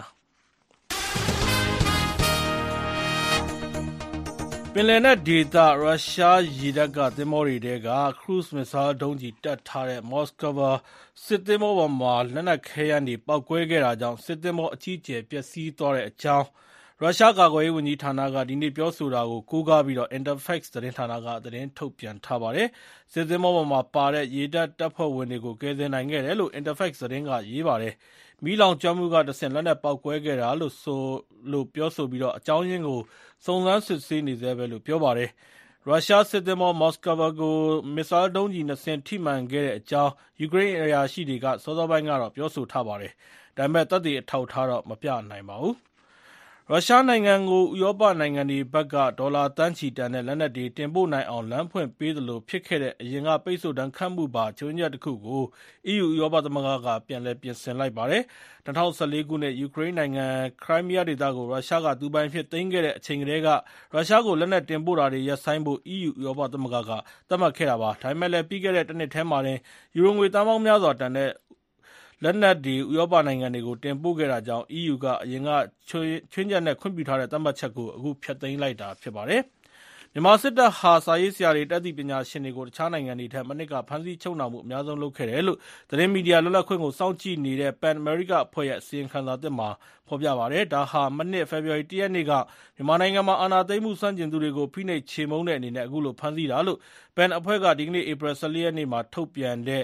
ပင်လယ်နက်ဒေသရုရှားရေတပ်ကသင်္ဘောတွေထဲကခရုဇ်မစ်ဇိုင်းဒုံးကျည်တပ်ထားတဲ့မော်စကိုဗာစစ်သင်္ဘောပေါ်မှာလက်နက်ခဲယမ်းတွေပေါက်ကွဲခဲ့တာကြောင့်စစ်သင်္ဘောအကြီးအကျယ်ပျက်စီးသွားတဲ့အကြောင်းရုရှားကာကွယ်ရေးဝန်ကြီးဌာနကဒီနေ့ပြောဆိုတာကိုကိုးကားပြီးတော့ Interfax သတင်းဌာနကသတင်းထုတ်ပြန်ထားပါတယ်။စစ်သင်္ဘောပေါ်မှာပါတဲ့ရေတပ်တပ်ဖွဲ့ဝင်တွေကိုကယ်ဆယ်နိုင်ခဲ့တယ်လို့ Interfax သတင်းကရေးပါတယ်။မီးလောင်ကျွမ်းမှုကတဆင့်လက်နက်ပေါက်ကွဲခဲ့တာလို့ပြောဆိုပြီးတော့အကြောင်းရင်းကိုစုံစမ်းစစ်ဆေးနေဆဲပဲလို့ပြောပါတယ်။ရုရှားစစ်သင်္ဘောမော်စကိုဗာကိုမစ်ဇိုင်းဒုံးကျည်2စင်းထိမှန်ခဲ့တဲ့အကြောင်းယူကရိန်းအရာရှိတွေကစောစောပိုင်းကတော့ပြောဆိုထားပါတယ်။ဒါပေမဲ့သက်သေအထောက်အထားတော့မပြနိုင်ပါဘူး။ရုရှားနိုင်ငံကိုဥရောပနိုင်ငံတွေဘက်ကဒေါ်လာသန်းချီတန်တဲ့လက်နက်တွေတင်ပို့နိုင်အောင်လမ်းဖွင့်ပေးသလိုဖြစ်ခဲ့တဲ့အရင်ကပိတ်ဆို့ဒဏ်ခတ်မှုပါခြွင်းချက်တစ်ခုကို EU ဥရောပသမဂ္ဂကပြန်လည်ပြင်ဆင်လိုက်ပါတယ်။2014ခုနှစ်ယူကရိန်းနိုင်ငံခရိုင်းမီးယားဒေသကိုရုရှားကသူပိုင်ဖြစ်သိမ်းခဲ့တဲ့အချိန်ကတည်းကရုရှားကိုလက်နက်တင်ပို့တာတွေရပ်ဆိုင်းဖို့ EU ဥရောပသမဂ္ဂကသတ်မှတ်ခဲ့တာပါ။ဒါပေမဲ့လည်းပြီးခဲ့တဲ့တစ်နှစ်ထဲမှာတင်ယူရိုငွေသန်းပေါင်းများစွာတန်တဲ့လက်နက်တွေဥရောပနိုင်ငံတွေကိုတင်ပို့ခဲ့တာကြောင့် EU ကအရင်ကချွင်းချက်နဲ့ခွင့်ပြုထားတဲ့သတ်မှတ်ချက်ကိုအခုဖျက်သိမ်းလိုက်တာဖြစ်ပါတယ်။မြန်မာစစ်တပ်ဟာစာရေးဆရာတွေတတ်သိပညာရှင်တွေကိုတခြားနိုင်ငံတွေထက်မနစ်ကဖမ်းဆီးချုပ်နှောင်မှုအများဆုံးလုပ်ခဲ့တယ်လို့သတင်းမီဒီယာလွတ်လပ်ခွင့်ကိုစောင့်ကြည့်နေတဲ့ PEN America အဖွဲ့ရဲ့အစီရင်ခံစာသစ်မှာဖော်ပြပါတယ်။ဒါဟာမနှစ်ဖေဖော်ဝါရီလ 1 ရက်နေ့ကမြန်မာနိုင်ငံမှာအာဏာသိမ်းမှုစန့်ကျင်သူတွေကိုဖိနှိပ်ချေမှုန်းတဲ့အနေနဲ့အခုလိုဖမ်းဆီးတာလို့ PEN အဖွဲ့ကဒီကနေ့ဧပြီ 14 ရက်နေ့မှာထုတ်ပြန်တဲ့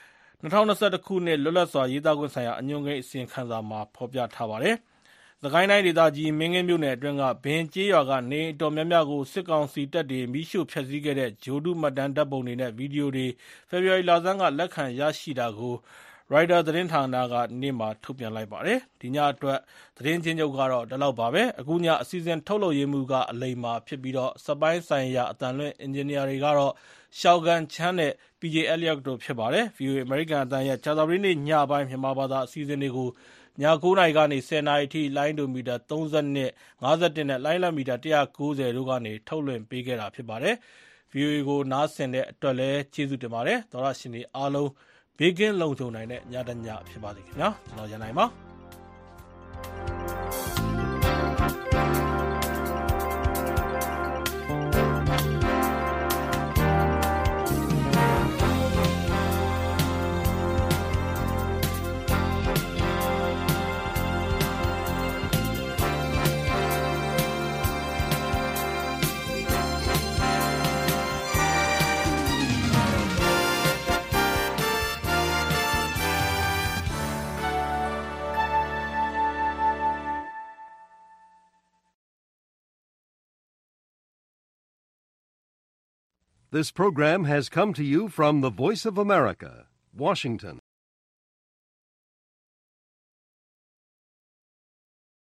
2021ခုနှစ်လွတ်လပ်စွာရေးသားခွင့်ဆိုင်ရာအညွှန်းကိန်းအစီရင်ခံစာမှာဖော်ပြထားပါတယ်။စကိုင်းတိုင်းဒေသကြီးမင်းကင်းမြို့နယ်အတွင်းကဘင်ကျေးရွာကနေအတော်များများကိုစစ်ကောင်စီတပ်တွေမီးရှို့ဖျက်ဆီးခဲ့တဲ့ဂျိုဒုမှတ်တမ်းဓာတ်ပုံတွေနဲ့ဗီဒီယိုတွေဖေဖော်ဝါရီလဆန်းကလက်ခံရရှိတာကို Rider သတင်းဌာနကနေ့မှာထုတ်ပြန်လိုက်ပါတယ်။ဒီညအတွက်သတင်းချင်းချုပ်ကတော့ဒီလောက်ပါပဲ။အခုညအစီအစဉ်ထုတ်လုပ်ရေးမှုကအလိမ္မာဖြစ်ပြီးတော့စပိုင်းဆိုင်ရာအတန်လွင့်အင်ဂျင်နီယာတွေကတော့ရှောက်ကန်ချမ်းနဲ့ PJ Elliot တို့ဖြစ်ပါတယ်။ VOA American အတန်ရဲ့ခြားသာပရိနေ့ညပိုင်းမြန်မာဘာသာအစီအစဉ်တွေကိုည9:00 နာရီကနေ10:00 နာရီထိလိုင်းဒိုမီတာ32, 51နဲ့လိုင်းလမီတာ190တို့ကနေထုတ်လွှင့်ပေးခဲ့တာဖြစ်ပါတယ်။ VOA ကိုနားဆင်တဲ့အတွက်လည်းကျေးဇူးတင်ပါတယ်။သောရရှင်တွေအားလုံးဘေးကင်းလုံခြုံနိုင်တဲ့ညတစ်ညဖြစ်ပါစေခင်ဗျာ။ကျွန်တော်ရန်နိုင်ပါ။ This program has come to you from the Voice of America, Washington.